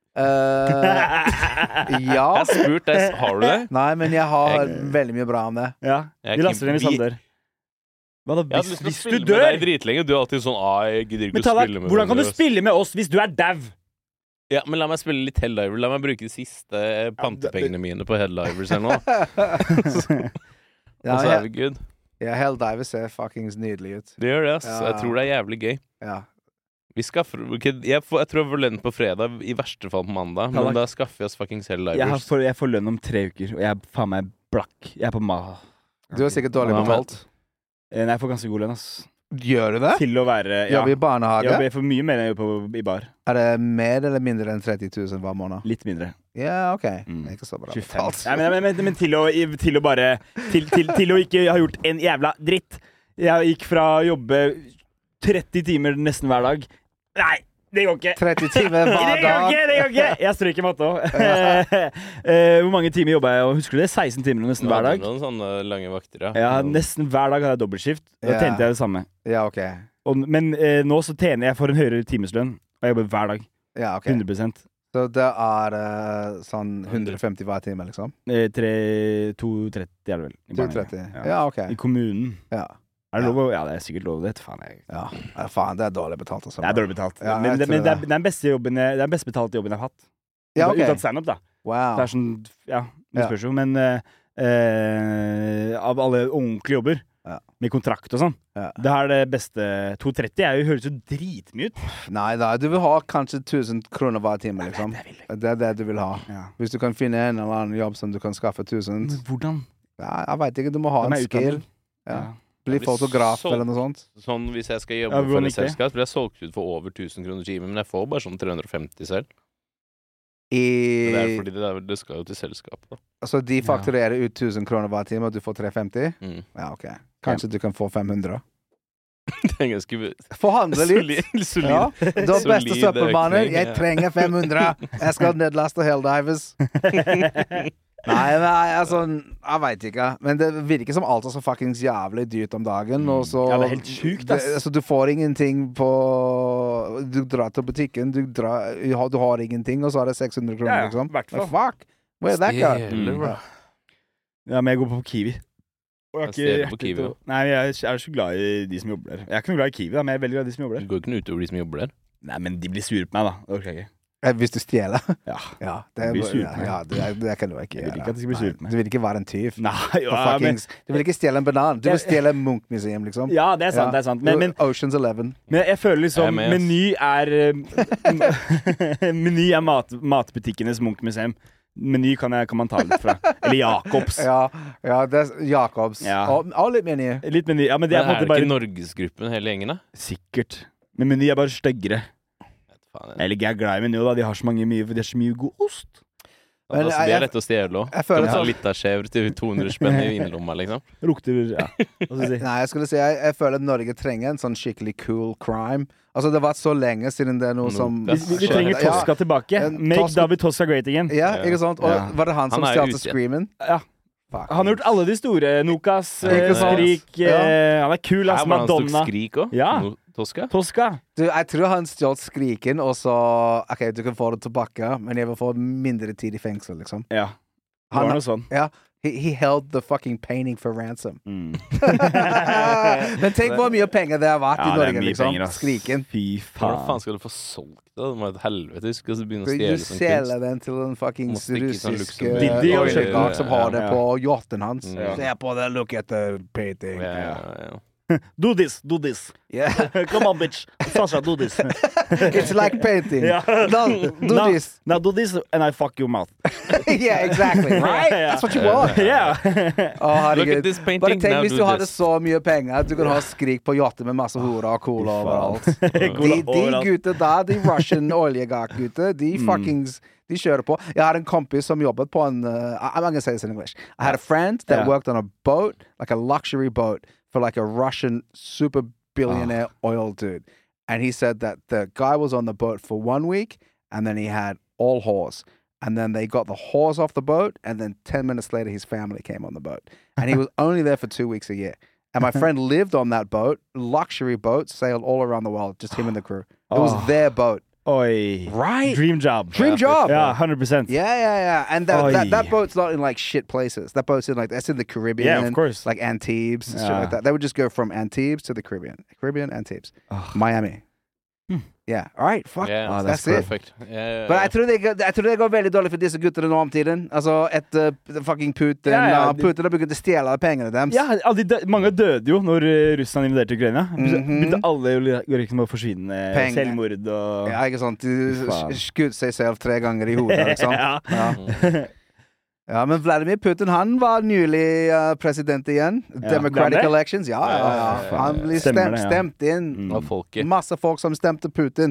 Ja. Jeg har spurt deg, har du det? Nei, men jeg har veldig mye bra om det. Ja, vi laster den i Sander. Hva da, hvis du dør? Med deg dritlenge. Du er alltid sånn, jeg gidder ikke å spille med hvordan kan du spille med oss hvis du er dau? Ja, men la meg spille litt Helldivers. La meg bruke de siste pantepengene mine på Helldivers her nå. Og så er vi good. Ja, Helldivers ser fuckings nydelig ut. Det gjør det, ass. Jeg tror det er jævlig gøy. Ja. Vi skaffer jeg tror jeg får lønn på fredag, i verste fall på mandag. Men da skaffer vi oss fuckings Helldivers. Jeg får lønn om 3 uker, og jeg er faen meg blakk. Jeg er på Du er sikkert dårlig betalt. Nei, jeg får ganske god lønn, ass. Gjør du det? Til å være Jobber i barnehage? Jeg får mye mer enn jeg gjør i bar. Er det mer eller mindre enn 30 000 hver måned? Litt mindre. Ja, ok. Det er ikke så bra 25. Nei, men til å bare til å ikke ha gjort en jævla dritt. Jeg gikk fra å jobbe 30 timer nesten hver dag. Nei, det går ikke. 30 timer hver dag. Det går ikke. Jeg stryker matte òg. Hvor mange timer jobba jeg? Husker du det? 16 timer nesten hver dag. Noen sånne lange vakter, ja. Nesten hver dag hadde jeg dobbeltskift. Da tjente jeg det samme. Ja, ok. Men nå så tjener jeg for en høyere timeslønn, og jeg jobber hver dag. Ja, ok. 100%. Så det er sånn 150 hver time, liksom? 230 er det vel. 230? Ja, ok. I kommunen. Ja. Er det lov å? Ja, det er sikkert lov. Det faen jeg. Ja, faen, det er dårlig betalt. Altså. Det er dårlig betalt. Ja, men det er den best betalte jobben jeg har hatt. Ja, ok. Uten stand-up, da. Wow. Det er sånn, ja, det spørs jo. Men av alle ordentlige jobber, med kontrakt og sånn, det er det beste. 230 høres jo dritmye ut. Nei da, du vil ha kanskje 1000 kroner hver time, liksom. Det er det du vil ha. Ja. Hvis du kan finne en eller annen jobb som du kan skaffe 1000. Men hvordan? Ja, jeg vet ikke, du må ha en skill. Ja. Bli fotograf eller noe sånt. Sånn hvis jeg skal jobbe for et selskap, blir jeg solgt ut for over 1000 kroner timen, men jeg får bare sånn 350 selv. Det er fordi det skal jo til selskapet, da. Altså de fakturerer ut 1000 kroner hver time, og du får 350? Ja, ok. Kanskje du kan få 500? Det er ganske forhandle litt. Solid. Ja. Du har beste søppelmannen. Jeg trenger 500. Jeg skal nedlaste Helldivers. Nei, altså, jeg vet ikke. Men det virker som alt er så fuckings jævlig dyrt om dagen. Og så, ja, det er helt sjukt, ass. Altså, du får ingenting på Du drar til butikken, du har ingenting, og så er det 600 kroner, liksom. Hvertfall. Fuck! Where that guy? Ja, men jeg går på Kiwi. Jeg på Kiwi. Nei, jeg er så glad i de som jobber der. Jeg er ikke noe glad i Kiwi, da, men jeg er veldig glad i de som jobber der. Du går ikke utover de som jobber der? Nei, men de blir sure på meg, da. Det orker jeg ikke. Hvis du stjeler? Ja. Det kan du ikke gjøre. Jeg vil ikke at de skal bli sure på meg. Du vil ikke være en tyv. Nei, du vil ikke stjele en banan. Du vil stjele Munch-museum, liksom. Ja, det er sant. Det er sant. Men Oceans 11. Men jeg føler liksom Meny er matbutikkenes Munch-museum. Meny kan man ta litt fra. Eller Jacobs. Ja, det er Jacobs. Og litt Meny. Litt Meny. Ja, men det er ikke Norgesgruppen hele gjengen, da? Sikkert. Men Meny er bare styggere. Eller jeg er glad i Meny, da. De har så mye god ost. Men, altså, det er lett å stjele òg. Kan du ta litt av skjever til 200 spenn i vinlomma, liksom? Lukter, ja. Nei, jeg skulle si jeg føler at Norge trenger en sånn skikkelig cool crime. Altså, det har vært så lenge siden det er noe som Vi trenger Tosca tilbake. Make David Tosca great again. Ja, ikke sant? Og var det han som stjal Screamen? Ja. Han har gjort alle de store. Nokas, Skrik. Han er kul, ass. Madonna. Skrik òg? Ja. Tosca? Du, jeg tror han stjal Skriken, og så OK, du kan få det tilbake, men jeg vil få mindre tid i fengsel, liksom. Ja. Det var noe sånn. Ja. He held the fucking painting for ransom. Men tenk hvor mye penger det har vært i Norge, liksom. Penger, Skriken. Fy faen. Hvordan faen skal du få solgt det? Det må være et helvete. Du skal begynne å stjele sånn kunst. Du selger den til en fucking russisk oligark som har det på yachten hans. Se på det, look at the painting. Do this. Yeah. Come on, bitch. Sasha, do this. It's like painting. Do this. Now do this and I fuck your mouth. Yeah, exactly. Right? That's what you want. Look at this painting. Bare tenk hvis du hadde så mye penger. Du kan ha Skrik på yachter med masse horer og cola overalt. De gutter der, de Russian oljegark-gutter, de fuckings de kjører på. Jeg har en kompis som jobbet på en I'm not gonna say this in English. I had a friend that worked on a boat, like a luxury boat, for like a Russian super billionaire oil dude. And he said that the guy was on the boat for 1 week, and then he had all whores. And then they got the whores off the boat, and then 10 minutes later his family came on the boat. And he was only there for 2 weeks a year. And my friend lived on that boat, luxury boat, sailed all around the world, just him and the crew. It was their boat. Oi. Right? Dream job. Yeah, 100%. Yeah. And that boat's not in like shit places. That boat's in like, that's in the Caribbean. Yeah, of course. Like Antibes and shit like that. They would just go from Antibes to the Caribbean. Antibes. Miami. Yeah, alright, fuck. Yeah, that's perfect. Men jeg tror det går veldig dårlig for disse guttene nå om tiden. Altså, etter fucking Putin Putin har begynt å stjele pengene deres. Ja, mange døde jo når Russland invaderte Ukraina. Begynte alle å liksom forsvinne. Selvmord og Ja, ikke sant. De skutt seg selv 3 ganger i hodet, liksom. Ja, men Vladimir Putin, han var nylig president igjen. Democratic elections. Ja. Han ble stemt inn. Masse folk som stemte Putin.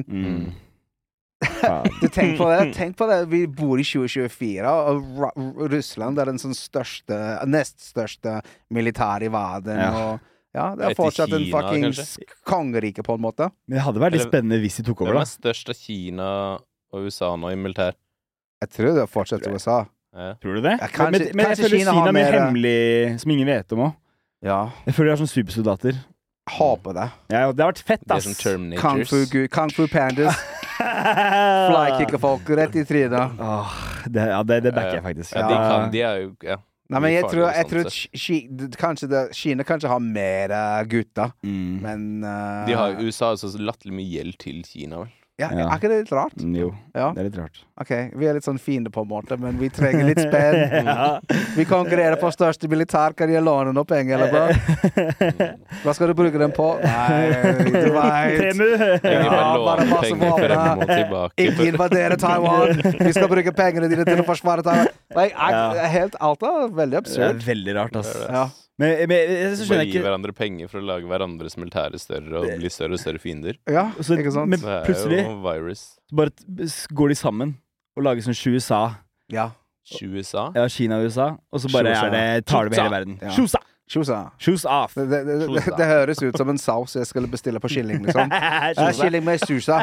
Du tenk på det. Vi bor i 2024, og Russland er den sånn nest største militær i verden. Og det er fortsatt en fucking kongerike på en måte. Men det hadde vært litt spennende hvis de tok over, da. Hvem er størst av Kina og USA nå i militær? Jeg tror det er fortsatt USA. Tror du det? Kanskje, men jeg føler Kina er mer hemmelig, som ingen vet om også. Ja. Jeg føler de er sånn supersoldater. Håper det. Ja, det har vært fett, ass. Kung Fu Pandas. Flykicker folk rett i trynet. Det backer jeg faktisk. Ja, de er jo Nei, men jeg tror Kina kanskje har mer gutta. Men USA har så latterlig mye gjeld til Kina, vel? Ja, er ikke det litt rart? Jo, det er litt rart. Ok, vi er litt sånn fiender på en måte, men vi trenger litt spenn. Vi konkurrerer på største militær. Kan de låne noe penger, eller bro? Hva skal du bruke dem på? Nei, du vet. Bare masse våpen. Ikke invadere Taiwan. Vi skal bruke pengene dine til å forsvare Taiwan. Alt er veldig absurd. Det er veldig rart, ass. Ja. Men jeg skjønner ikke gi hverandre penger for å lage hverandres militære større og bli større og større fiender. Ja, ikke sant? Men plutselig bare går de sammen og lager sånn 20 USA. Ja. 20 USA? Ja, Kina og USA. Og så bare tar det med hele verden. Shoes off. Det høres ut som en saus jeg skulle bestille på kylling, liksom. Kylling med susa.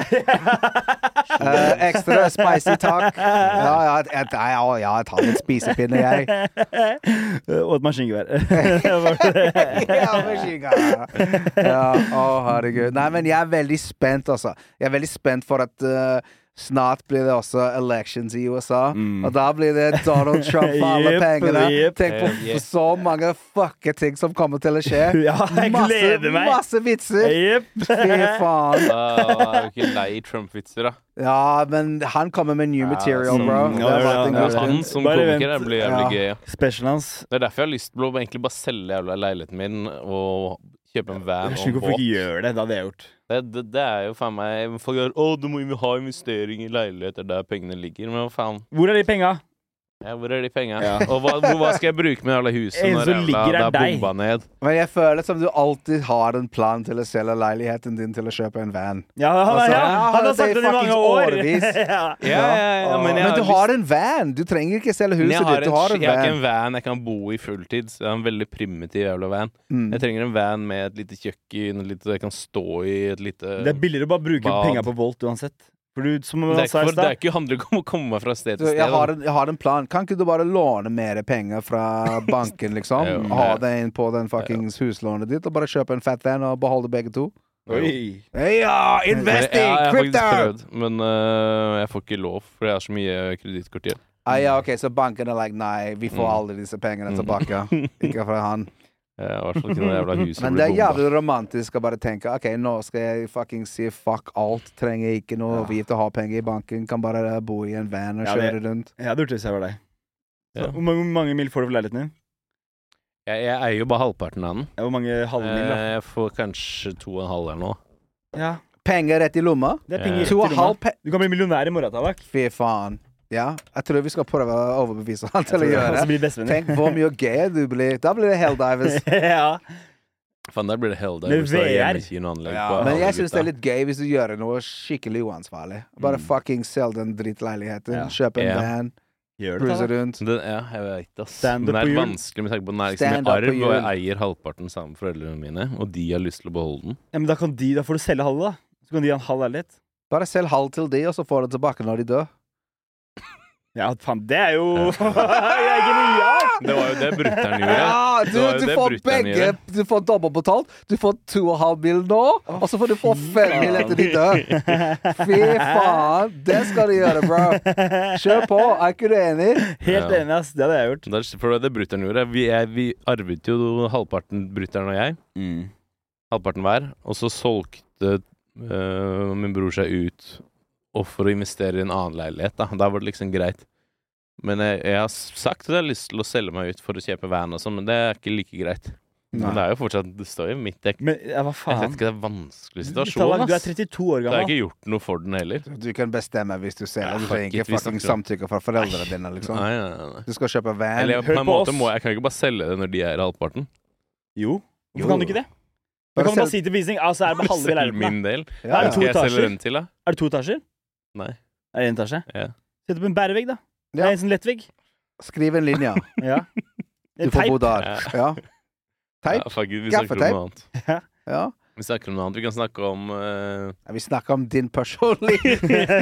Ekstra spicy takk. Jeg tar litt spisepinne, jeg. Og et maskingevær. Maskingevær. Herregud. Nei, men jeg er veldig spent, altså. Jeg er veldig spent for at snart blir det også elections i USA. Og da blir det Donald Trump for alle pengene. Tenk på så mange fucke ting som kommer til å skje. Ja, jeg gleder meg. Masse vitser. Fy faen. Jeg er jo ikke lei Trump-vitser, da. Ja, men han kommer med new material, bro. Han som komiker blir jævlig gøy. Special hans. Det er derfor jeg har lyst til å egentlig bare selge jævla leiligheten min og kjøpe en van og en båt. Jeg skjønner hvorfor ikke gjør det. Det hadde jeg gjort. Det er jo faen meg folk gjør, du må ha investering i leiligheter der pengene ligger. Men hva faen? Hvor er de penga? Ja, hvor er de penga? Ja. Og hva skal jeg bruke med alle husene når det er bomba ned? Men jeg føler som du alltid har en plan til å selge leiligheten din til å kjøpe en van. Ja, han har sagt det i mange år. Men du har en van. Du trenger ikke selge huset ditt. Du har en van. Jeg har ikke en van jeg kan bo i fulltid. Jeg har en veldig primitiv jævla van. Jeg trenger en van med et lite kjøkken, jeg kan stå i et lite Det er billigere å bare bruke penger på Volt uansett. Det er ikke handler ikke om å komme meg fra sted til sted. Jeg har en plan. Kan ikke du bare låne mer penger fra banken, liksom? Ha det inn på den fuckings huslånet ditt, og bare kjøpe en fat van og beholde begge to? Oi! Investing! Jeg har Crypto! faktisk prøvd, men jeg får ikke lov, for jeg har så mye kredittkortgjeld. Ok, så banken er like, nei, vi får alle disse pengene tilbake. Ikke fra han. I hvert fall ikke noe jævla hus. Men det er jævlig romantisk å bare tenke ok, nå skal jeg fucking si fuck alt. Trenger ikke noe vite å ha penger i banken. Kan bare bo i en van og kjøre rundt. Jeg hadde gjort det hvis jeg var deg. Hvor mange mil får du for leiligheten din? Jeg eier jo bare halvparten av den. Hvor mange halvmil da? Jeg får kanskje 2,5 eller noe. Ja. Penger rett i lomma? Det er penger rett i lomma. Du kan bli millionær i morgen, Tavak. Fy faen. Ja, jeg tror vi skal prøve å overbevise han til å gjøre det. Tenk hvor mye gøy du blir. Da blir det Helldivers. Faen, der blir det Helldivers. Men jeg synes det er litt gøy hvis du gjør noe skikkelig uansvarlig. Bare fucking selg den drittleiligheten. Kjøp en van. Cruise rundt. Jeg vet ass. Men det er vanskelig med tanke på den er liksom i arv, og jeg eier halvparten sammen med foreldrene mine, og de har lyst til å beholde den. Ja, men da får du selge halve da. Så kan de ha en halv ærlighet. Bare selg halv til de, og så får du tilbake når de dør. Ja, faen, det er jo Jeg er genial! Det var jo det brutter'n gjorde. Ja, du får begge. Du får dobbeltbetalt. Du får 2,5 mil nå, og så får du få 5 mil etter de dør. Fy faen. Det skal du gjøre, bro. Kjør på. Er ikke du enig? Helt enig, ass. Det hadde jeg gjort. For det brutter'n gjorde. Vi arvet jo halvparten brutter'n og jeg. Halvparten hver. Og så solgte min bror seg ut og for å investere i en annen leilighet da var det liksom greit. Men jeg har sagt at jeg har lyst til å selge meg ut for å kjøpe van og sånn, men det ikke like greit. Men det jo fortsatt, det står jo midt Men hva faen? Jeg vet ikke, det vanskelig situasjon, ass. Du 32 år gammel. Så jeg har ikke gjort noe for den heller. Du kan bestemme hvis du ser det. Du trenger ikke fucking samtykke fra foreldrene dine, liksom. Nei. Du skal kjøpe van. Eller på en måte jeg kan ikke bare selge det når de halvparten. Jo. Hvorfor kan du ikke det? Du kan bare si til visning, altså det bare halve leiligheten. Min del. Ja. Skal jeg selge den til, da? Det 2 etasjer? Nei. Det 1 etasje? Ja. Sett opp en bærevegg, da. Det en sånn lettvegg. Skriv en linje. Ja. Du får bo der. Ja. Teip? Vi snakker om noe annet. Ja. Vi snakker om noe annet. Vi kan snakke om vi snakker om din personlige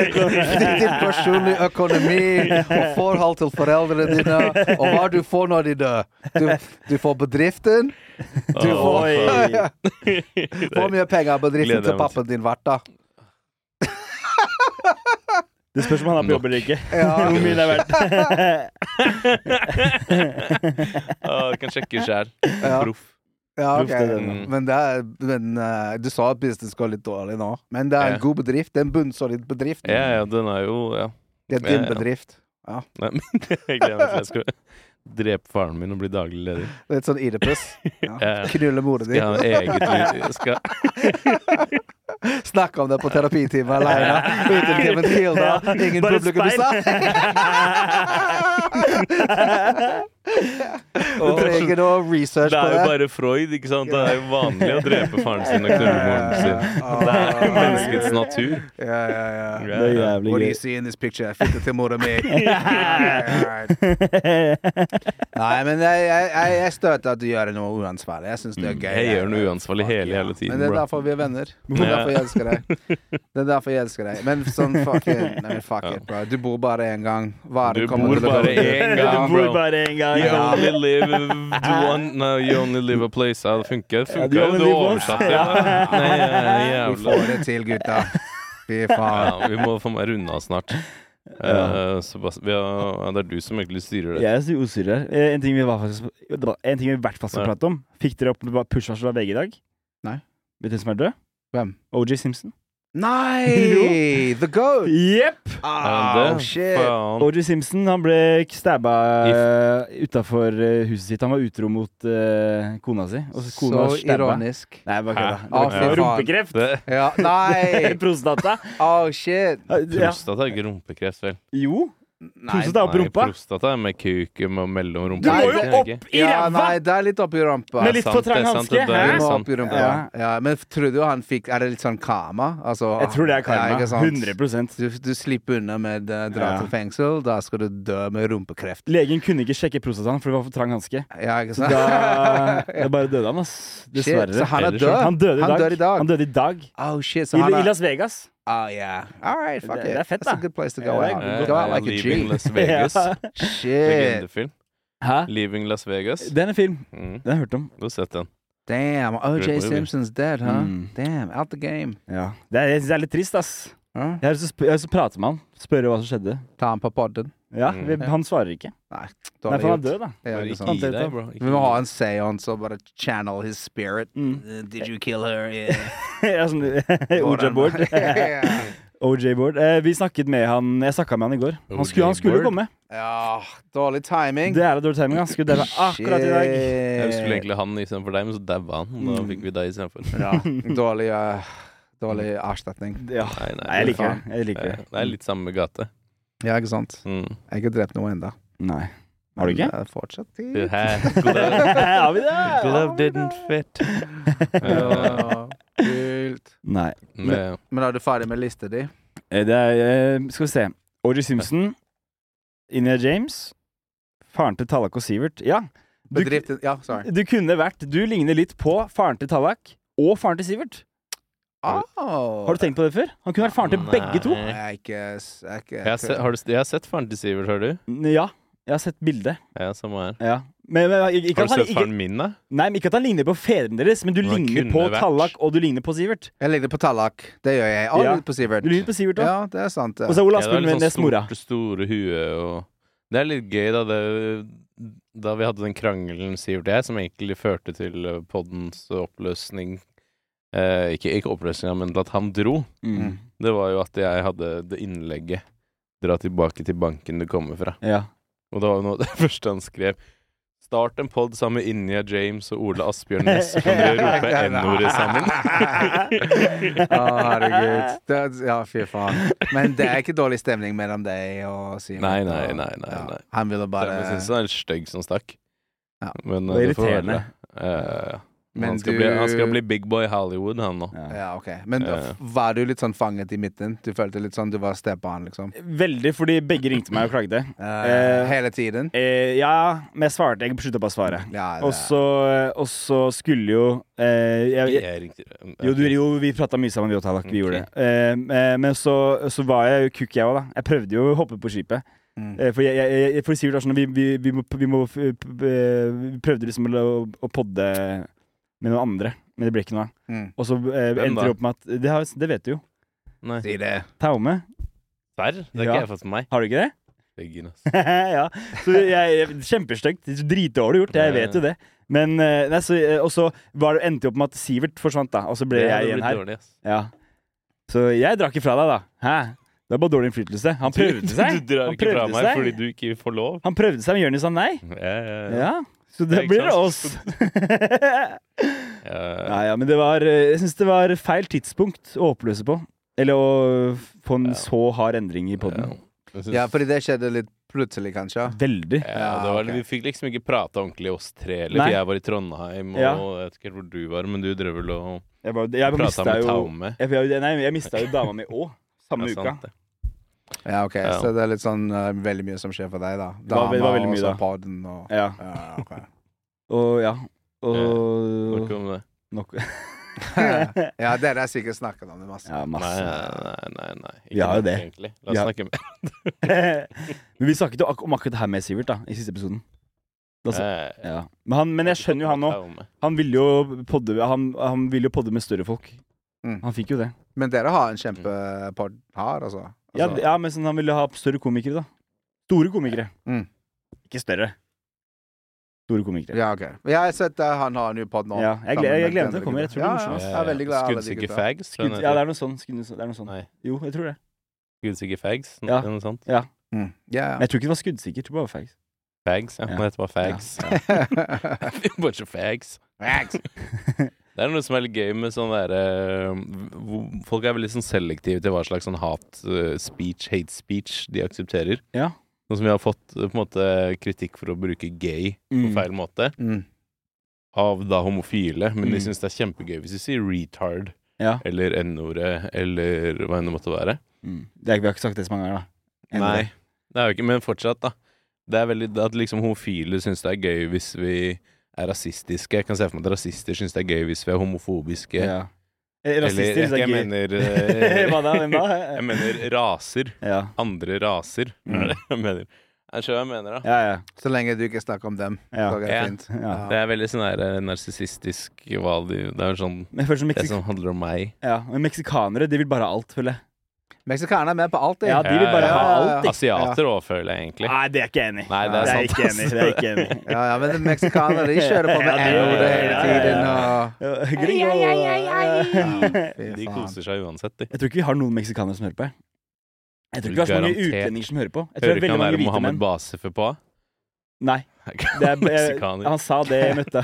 økonomi og forhold til foreldrene dine, og hva du får når de dør. Du får bedriften. Du får mye penger av bedriften til pappaen din hvert da. Det spørs om han på jobb eller ikke. Hvor mye det verdt. Du kan sjekke selv. Proff. Ja, ok. Men du sa at business går litt dårlig nå. Men det en god bedrift. Det en bunnsolid bedrift. Ja, den jo, ja. Det din bedrift. Ja. Nei, men jeg gleder meg til jeg skal drepe faren min og bli daglig leder. Det et sånn Oedipus. Knulle moren din. Skal ha eget snakke om det på terapitime alene. Uten Kevin Kilda. Ingen publikum i seg. Du trenger noe research på det. Det jo bare Freud, ikke sant? Det jo vanlig å drepe faren sin og knulle moren sin. Det jo menneskets natur. Ja. Det jævlig gøy. What do you see in this picture? Jeg fikk det til moren min. Nei, men jeg støter at du gjør noe uansvarlig. Jeg synes det gøy. Jeg gjør noe uansvarlig hele tiden, men det derfor vi venner. Det derfor jeg elsker deg. Det derfor jeg elsker deg. Men sånn, fuck it, bro. Du bor bare en gang. Du bor bare en gang, bro. You only live you only live a place. Ja, det funker. Du oversatt det. Vi får det til, gutta. Fy faen. Vi må få meg runde av snart. Det du som egentlig styrer det. Jeg ustyrer. En ting vi i hvert fall skal prate om. Fikk dere opp push-varsel av VG i dag? Nei. Vet du som deg? Hvem? O.J. Simpson. Nei! The GOAT! Jepp! Shit. O.J. Simpson, han ble stabba utenfor huset sitt. Han var utro mot kona si. Så ironisk. Nei, bare kødda. Rumpekreft. Ja, nei! Prostata. Shit. Prostata ikke rumpekreft, vel? Jo. Prostata opp rumpa. Prostata med kuken mellom rumpa. Du må jo opp i ræva! Nei, det litt opp i rumpa. Med litt for trang hanske. Opp i rumpa, ja. Men tror du han fikk det litt sånn karma? Altså, jeg tror det karma. 100%. Du slipper unna med dra til fengsel. Da skal du dø med rumpekreft. Legen kunne ikke sjekke prostataen, for det var for trang hanske. Ja, ikke sant? Da bare døde han, ass. Dessverre. Så han død? Han døde i dag. Han døde i dag. Shit. I Las Vegas. Yeah. All right, fuck it. Det fett, That's a good place to go out. Go out like a G. Leaving Las Vegas. Shit. Legendefilm. Hæ? Leaving Las Vegas. Den film. Den har jeg hørt om. Du har sett den. Damn, O.J. Simpson's dead, huh? Damn, out the game. Ja. Det er litt trist, ass. Jeg har lyst til å prate med han. Spørre hva som skjedde. Ta han på podden. Ja, han svarer ikke. Nei, for han er død, da. Vi må ha en seance og bare channel his spirit. Did you kill her? Ja, sånn OJ Board. Vi snakket med han. Jeg snakket med han i går. Han skulle komme. Ja, dårlig timing. Det dårlig timing. Han skulle døde akkurat i dag. Jeg skulle egentlig han i stedet for deg, men så døde han. Da fikk vi deg i stedet for. Ja, dårlig avstatning. Ja. Nei, jeg liker det. Det litt samme gate. Ja, ikke sant? Jeg har ikke drept noe enda. Nei. Har du ikke? Fortsatt Har vi det? Glove didn't fit. Kult. Nei. Men er du ferdig med lista di? Skal vi se. O.J. Simpson, Inia James, faren til Tallak og Sivert. Ja. Du kunne vært. Du ligner litt på faren til Tallak og faren til Sivert. Har du tenkt på det før? Han kunne vært faren til begge to. Jeg har sett faren til Sivert, har du? Ja, jeg har sett bildet. Ja, samme her. Ja. Har du sett faren min, da? Nei, men ikke at han ligner på fedrene deres, men du ligner på Tallak, og du ligner på Sivert. Jeg ligner på Tallak, det gjør jeg. Og ligner på Sivert. Du ligner på Sivert også. Ja, det sant. Og så Ola Aspen med nesmora. Store hue, og det litt gøy, da. Da vi hadde den krangelen, Sivert og jeg, som egentlig førte til poddens oppløsning Ikke oppløsninga, men at han dro. Det var jo at jeg hadde det innlegget. Dra tilbake til banken det kommer fra. Ja. Og det var jo noe det første han skrev. Start en podd sammen med Inja James og Ole Asbjørn Næss, så kan dere rope N-ordet sammen. Herregud. Ja, fy faen. Men det ikke dårlig stemning mellom deg og Simon. Nei. Ja. Han ville bare... Jeg synes han litt stygg som stakk. Ja. Men det er irriterende. Men han skal bli big boy Hollywood, han nå. Ja, ok. Men var du litt sånn fanget i midten? Du følte litt sånn du var steppan, liksom? Veldig, fordi begge ringte meg og klagde. Hele tiden? Ja, men jeg svarte. Jeg sluttet bare å svare. Ja, og så skulle jo vi pratet mye sammen, vi gjorde det. Men så var jeg jo kukk, jeg også da. Jeg prøvde jo å hoppe på skipet. For Sivert var sånn, vi prøvde liksom å podde med noen andre, men det ble ikke noe. Og så endte det opp med at det vet du jo. Nei. Si det. Taume. Serr? Det har ikke jeg fått med meg. Har du ikke det? Beggen, ass. Ja. Så kjempestøkt. Dritdårlig gjort, jeg vet jo det. Men, og så endte det opp med at Sivert forsvant da, og så ble jeg igjen her. Dårlig, ja. Så jeg drakk ifra deg da. Hæ? Det er bare dårlig innflytelse. Han prøvde seg. Du drar ikke fra meg fordi du ikke får lov. Han prøvde seg, men Jørgen sa nei. Ja. Så det blir det oss. Ja, men jeg synes det var feil tidspunkt å oppløse på. Eller å få en så hard endring i podden. Ja, fordi det skjedde litt plutselig, kanskje. Veldig. Vi fikk liksom ikke prate ordentlig oss tre, eller for jeg var i Trondheim, og jeg vet ikke hvor du var, men du drev vel og pratet med Taume. Jeg mistet jo dama mi også, samme uka. Ja, ok, så det er litt sånn veldig mye som skjer for deg da. Det var veldig mye da. Podden og... Ja. Okay. Nok om det. Ja, dere sikkert snakket om det masse. Ja, masse. Nei. Vi har jo det. Egentlig. La oss snakke mer. Men vi snakket jo om akkurat det her med Sivert da, i siste episoden. Ja. Men jeg skjønner jo han nå. Han vil jo podde med større folk. Han fikk jo det. Men dere har en kjempepodd her, altså? Ja, men han ville ha større komikere da. Store komikere. Ikke større. Store komikere. Ja, ok. Jeg har sett han har en ny podd nå. Ja, jeg gleder til å komme. Jeg tror det er morsomt. Jeg er veldig glad. Skuddsikke fags? Ja, det er noe sånt. Nei. Jo, jeg tror det. Skuddsikke fags? Ja. Noe sånt? Ja. Men jeg tror ikke det var skuddsikkert, det var bare fags. Fags, ja. Det heter bare fags. Bunch of fags. Det er noe som er litt gøy med sånn folk er veldig sånn selektive til hva slags sånn hate speech de aksepterer. Ja. Sånn som vi har fått på en måte kritikk for å bruke gay på feil måte av da homofile, men de synes det er kjempegøy hvis de sier retard eller n-ordet eller hva enn det måtte være. Vi har ikke sagt det så mange ganger da. Nei, det er jo ikke, men fortsatt da. Det er veldig at liksom homofile synes det er gøy hvis vi er rasistiske. Jeg kan se for meg at rasister synes det er gøy hvis vi er homofobiske. Ja. Rasister synes det er gøy. Hva da? Jeg mener raser. Ja. Andre raser. Jeg skjønner hva jeg mener da. Ja. Så lenge du ikke snakker om dem, så er det fint. Ja. Det er veldig sånn narsissistisk valg. Det er sånn det som handler om meg. Ja, men meksikanere, de vil bare ha alt, føler jeg. Meksikanere er med på alt. Ja, de vil bare ha alt. Asiater også, føler jeg egentlig. Nei, det er ikke enig. Nei, det er ikke enig. Ja, men meksikanere, de kjører på med n-ordet hele tiden. De koser seg uansett, de. Jeg tror ikke vi har noen meksikanere som hører på. Jeg tror ikke vi har så mange utlendinger som hører på. Hører ikke han være Mohammed Basefe på? Nei. Han sa det jeg møtte.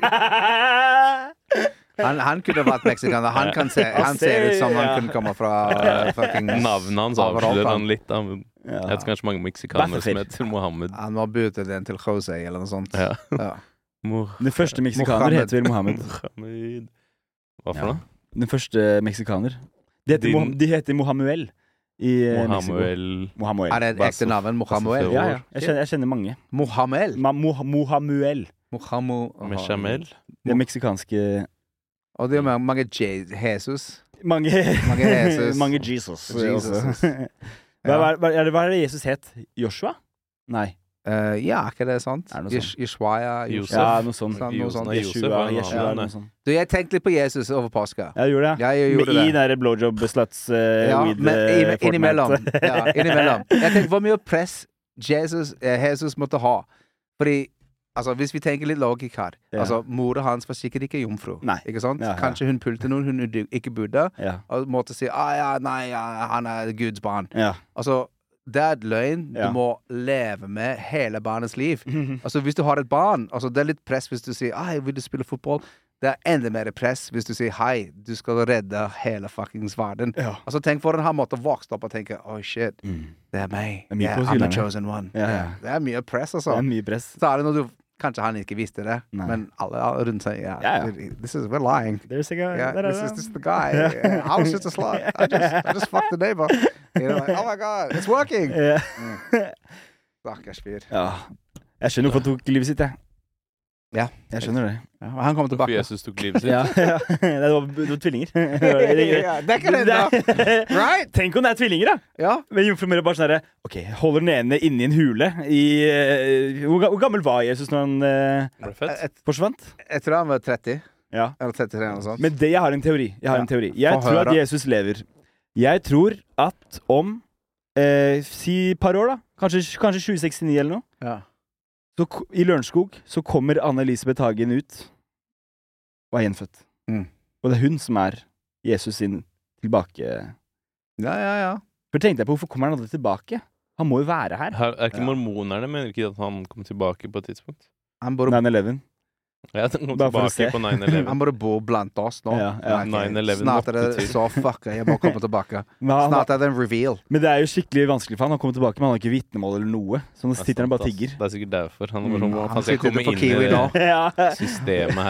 Han kunne vært meksikaner. Han ser ut som han kunne komme fra navnet hans avslører han litt. Jeg vet kanskje mange meksikanere som heter Mohammed. Han må bytte den til Jose eller noe sånt. Den første meksikaner heter vel Mohammed. Hva for noe? Den første meksikaner. De heter Mohamuel i Mexico. Er det et ekte navn? Mohamuel? Ja. Jeg kjenner mange. Mohamuel? Mohamuel. Bechamel? Det er meksikanske. Og det er mange Jesus. Mange Jesus. Hva er det Jesus het? Joshua? Nei. Ja, ikke det sant? Yeshua, ja, noe sånt. Yeshua, noe sånt. Jeg tenkte litt på Jesus over påska. Jeg gjorde det. Jeg gjorde det. I der blowjob sluts with Fortnite. Innimellom. Jeg tenkte hvor mye press Jesus måtte ha. Fordi Altså, hvis vi tenker litt logikk her. Altså, mora hans var sikkert ikke jomfru. Nei. Ikke sant? Ja. Kanskje hun pulte noen hun ikke burde. Ja. Og måtte si, han er Guds barn. Ja. Altså, det er et løgn du må leve med hele barnets liv. Altså, hvis du har et barn, altså, det er litt press hvis du sier, vil du spille fotball? Det er enda mer press hvis du sier, hei, du skal redde hele fuckings verden. Ja. Altså, tenk for han måtte vokse opp og tenke, shit, det er meg. I'm the chosen one. Ja. Det er mye press, altså. Det er mye press. Så er det når du kanskje han ikke visste det, men alle rundt seg, we're lying. There's a guy. This is the guy. I was just a slut. I just fucked the neighbor. You know, like, oh my God, it's working. Stakkars fyr. Ja. Jeg skjønner hvorfor han tok livet sitt, jeg. Ja. Jeg skjønner det. Ja, han kommer tilbake. For Jesus tok livet sitt. Ja. Det var tvillinger. Det er ikke det da. Right? Tenk om det er tvillinger, da. Ja. Men jomfru Maria bare sånn der, ok, holder den ene inne i en hule hvor gammel var Jesus når han forsvant? Jeg tror han var 30. Ja. Eller 33 eller noe sånt. Men jeg har en teori. Jeg tror at Jesus lever. Jeg tror at om si et par år da, kanskje 2069 eller noe, så i Lørenskog så kommer Anne-Elisabeth Hagen ut og er gjenfødt. Og det er hun som er Jesus sin tilbake. Ja. For tenkte jeg på, hvorfor kommer han aldri tilbake? Han må jo være her. Er ikke mormonerne, mener ikke at han kom tilbake på et tidspunkt? 9/11. Ja, den kom tilbake på 9/11. Han bare bor blant oss nå. Ja. 9/11 snart er det så fucka, jeg må komme tilbake. Snart er det en reveal. Men det er jo skikkelig vanskelig for han å komme tilbake, men han har ikke vitnemål eller noe. Så nå sitter han bare og tigger. Det er sikkert derfor. Han er bare sånn, han skal komme inn i systemet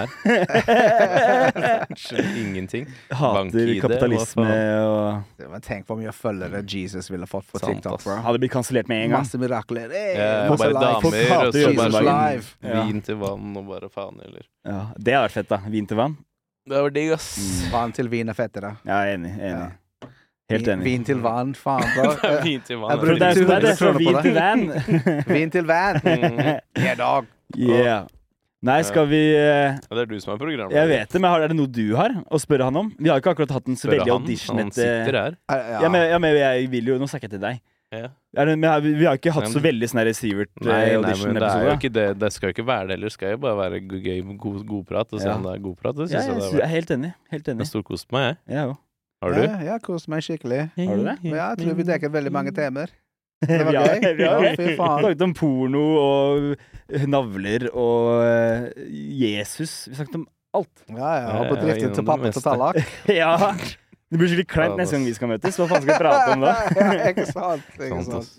her. Skjønner ingenting. Hater kapitalisme og... Men tenk hvor mye følgere Jesus ville fått på TikTok. Hadde blitt kansellert med en gang. Masse mirakler. Bare damer og så bare vin til vann og bare faen. Ja, det har vært fett da. Vin til vann. Det var digg, ass. Vann til vin er fettere. Ja, enig. Helt enig. Vin til vann, faen bro. Vin til vann. Det er fra vin til vann. Vin til vann. Yeah, dog. Yeah. Nei, skal vi Det er du som er programmet. Jeg vet det, men er det noe du har å spørre han om? Vi har ikke akkurat hatt en så veldig audition. Han sitter her. Ja, men jeg vil jo, nå snakker jeg til deg. Ja. Vi har ikke hatt så veldig sånn Sivert audition-episode. Men det er jo ikke det. Det skal jo ikke være det, eller skal jo bare være gøy, god prat. Og se om det er god prat. Jeg er helt enig. Jeg har storkost meg, jeg. Ja, jo. Har du? Ja, jeg har kost meg skikkelig. Har du det? Ja, jeg tror vi dekker veldig mange temaer. Det var gøy. Fy faen. Vi snakket om porno og navler og Jesus. Vi snakket om alt. Ja, og bedriften til pappa til Tallak. Ja. Det blir skikkelig kleint neste gang vi skal møtes. Hva faen skal vi prate om da? Ikke sant.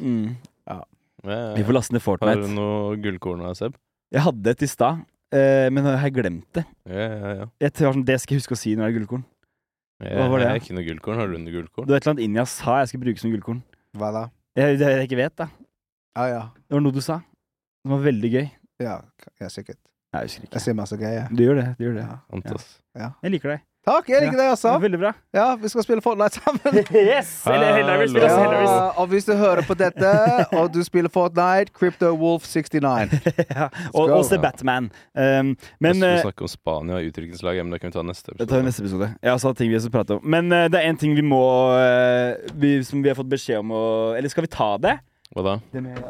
Vi får laste ned Fortnite. Har du noe gullkorn av Seb? Jeg hadde et i stad, men jeg har glemt det. Ja. Jeg tror det skal jeg huske å si når det er gullkorn. Hva var det? Jeg er ikke noe gullkorn. Har du noe gullkorn? Det var et eller annet inni jeg sa jeg skulle bruke som gullkorn. Hva da? Det jeg ikke vet da. Ja. Det var noe du sa. Det var veldig gøy. Ja, sikkert. Jeg husker ikke. Jeg sier masse gøy, Du gjør det. Ja. Jeg liker deg. Takk, jeg liker det også. Veldig bra. Ja, vi skal spille Fortnite sammen. Yes! Eller Helldivers. Og hvis du hører på dette, og du spiller Fortnite, Crypto Wolf 69. Og se Batman. Men vi snakker om Spania og utdrikningslag, men det kan vi ta neste episode. Det tar vi neste episode. Jeg har også ting vi skal prate om. Men det er en ting vi må som vi har fått beskjed om eller skal vi ta det? Hva da? Det med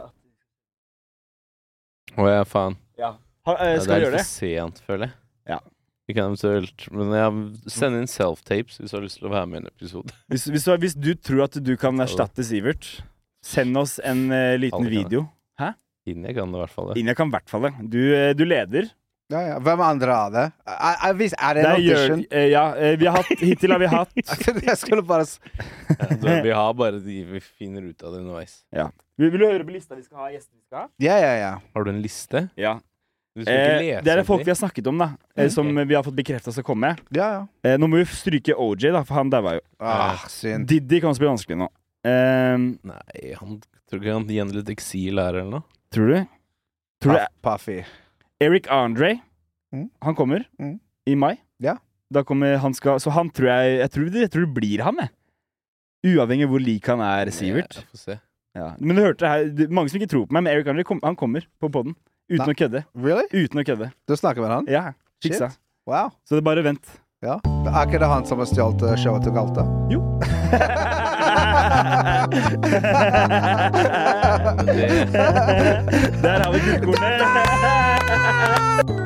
ja, faen. Ja. Skal vi gjøre det? Det er litt for sent, føler jeg. Ja. Vi kan eventuelt, men send inn self-tapes hvis du har lyst til å være med i en episode. Hvis du tror at du kan erstatte Sivert, send oss en liten video. Hæ? Inne kan det i hvert fall det. Inne kan i hvert fall det. Du leder. Ja. Hvem andre av det? Er det en audition? Hittil har vi hatt Jeg skulle bare vi har bare de vi finner ut av det underveis. Ja. Vil du høre på lista vi skal ha, gjester vi skal ha? Ja. Har du en liste? Ja. Det er folk vi har snakket om da, som vi har fått bekreftet skal komme. Ja. Nå må vi stryke OJ da, for han der var jo synd. Diddy kan også bli vanskelig nå. Nei, han tror ikke han gjennom litt eksil her eller noe. Tror du? Puffy. Eric Andre, han kommer i mai. Ja. Da kommer han så han tror jeg tror det blir han, uavhengig hvor lik han er Sivert. Jeg får se. Ja. Men du hørte her, mange som ikke tror på meg, men Eric Andre, han kommer på podden. Uten å kødde. Really? Uten å kødde. Du snakker med han? Ja, fiksa. Wow. Så det er bare vent. Ja. Er ikke det han som har stjålet showet til Galta? Jo. Der har vi gullkornet.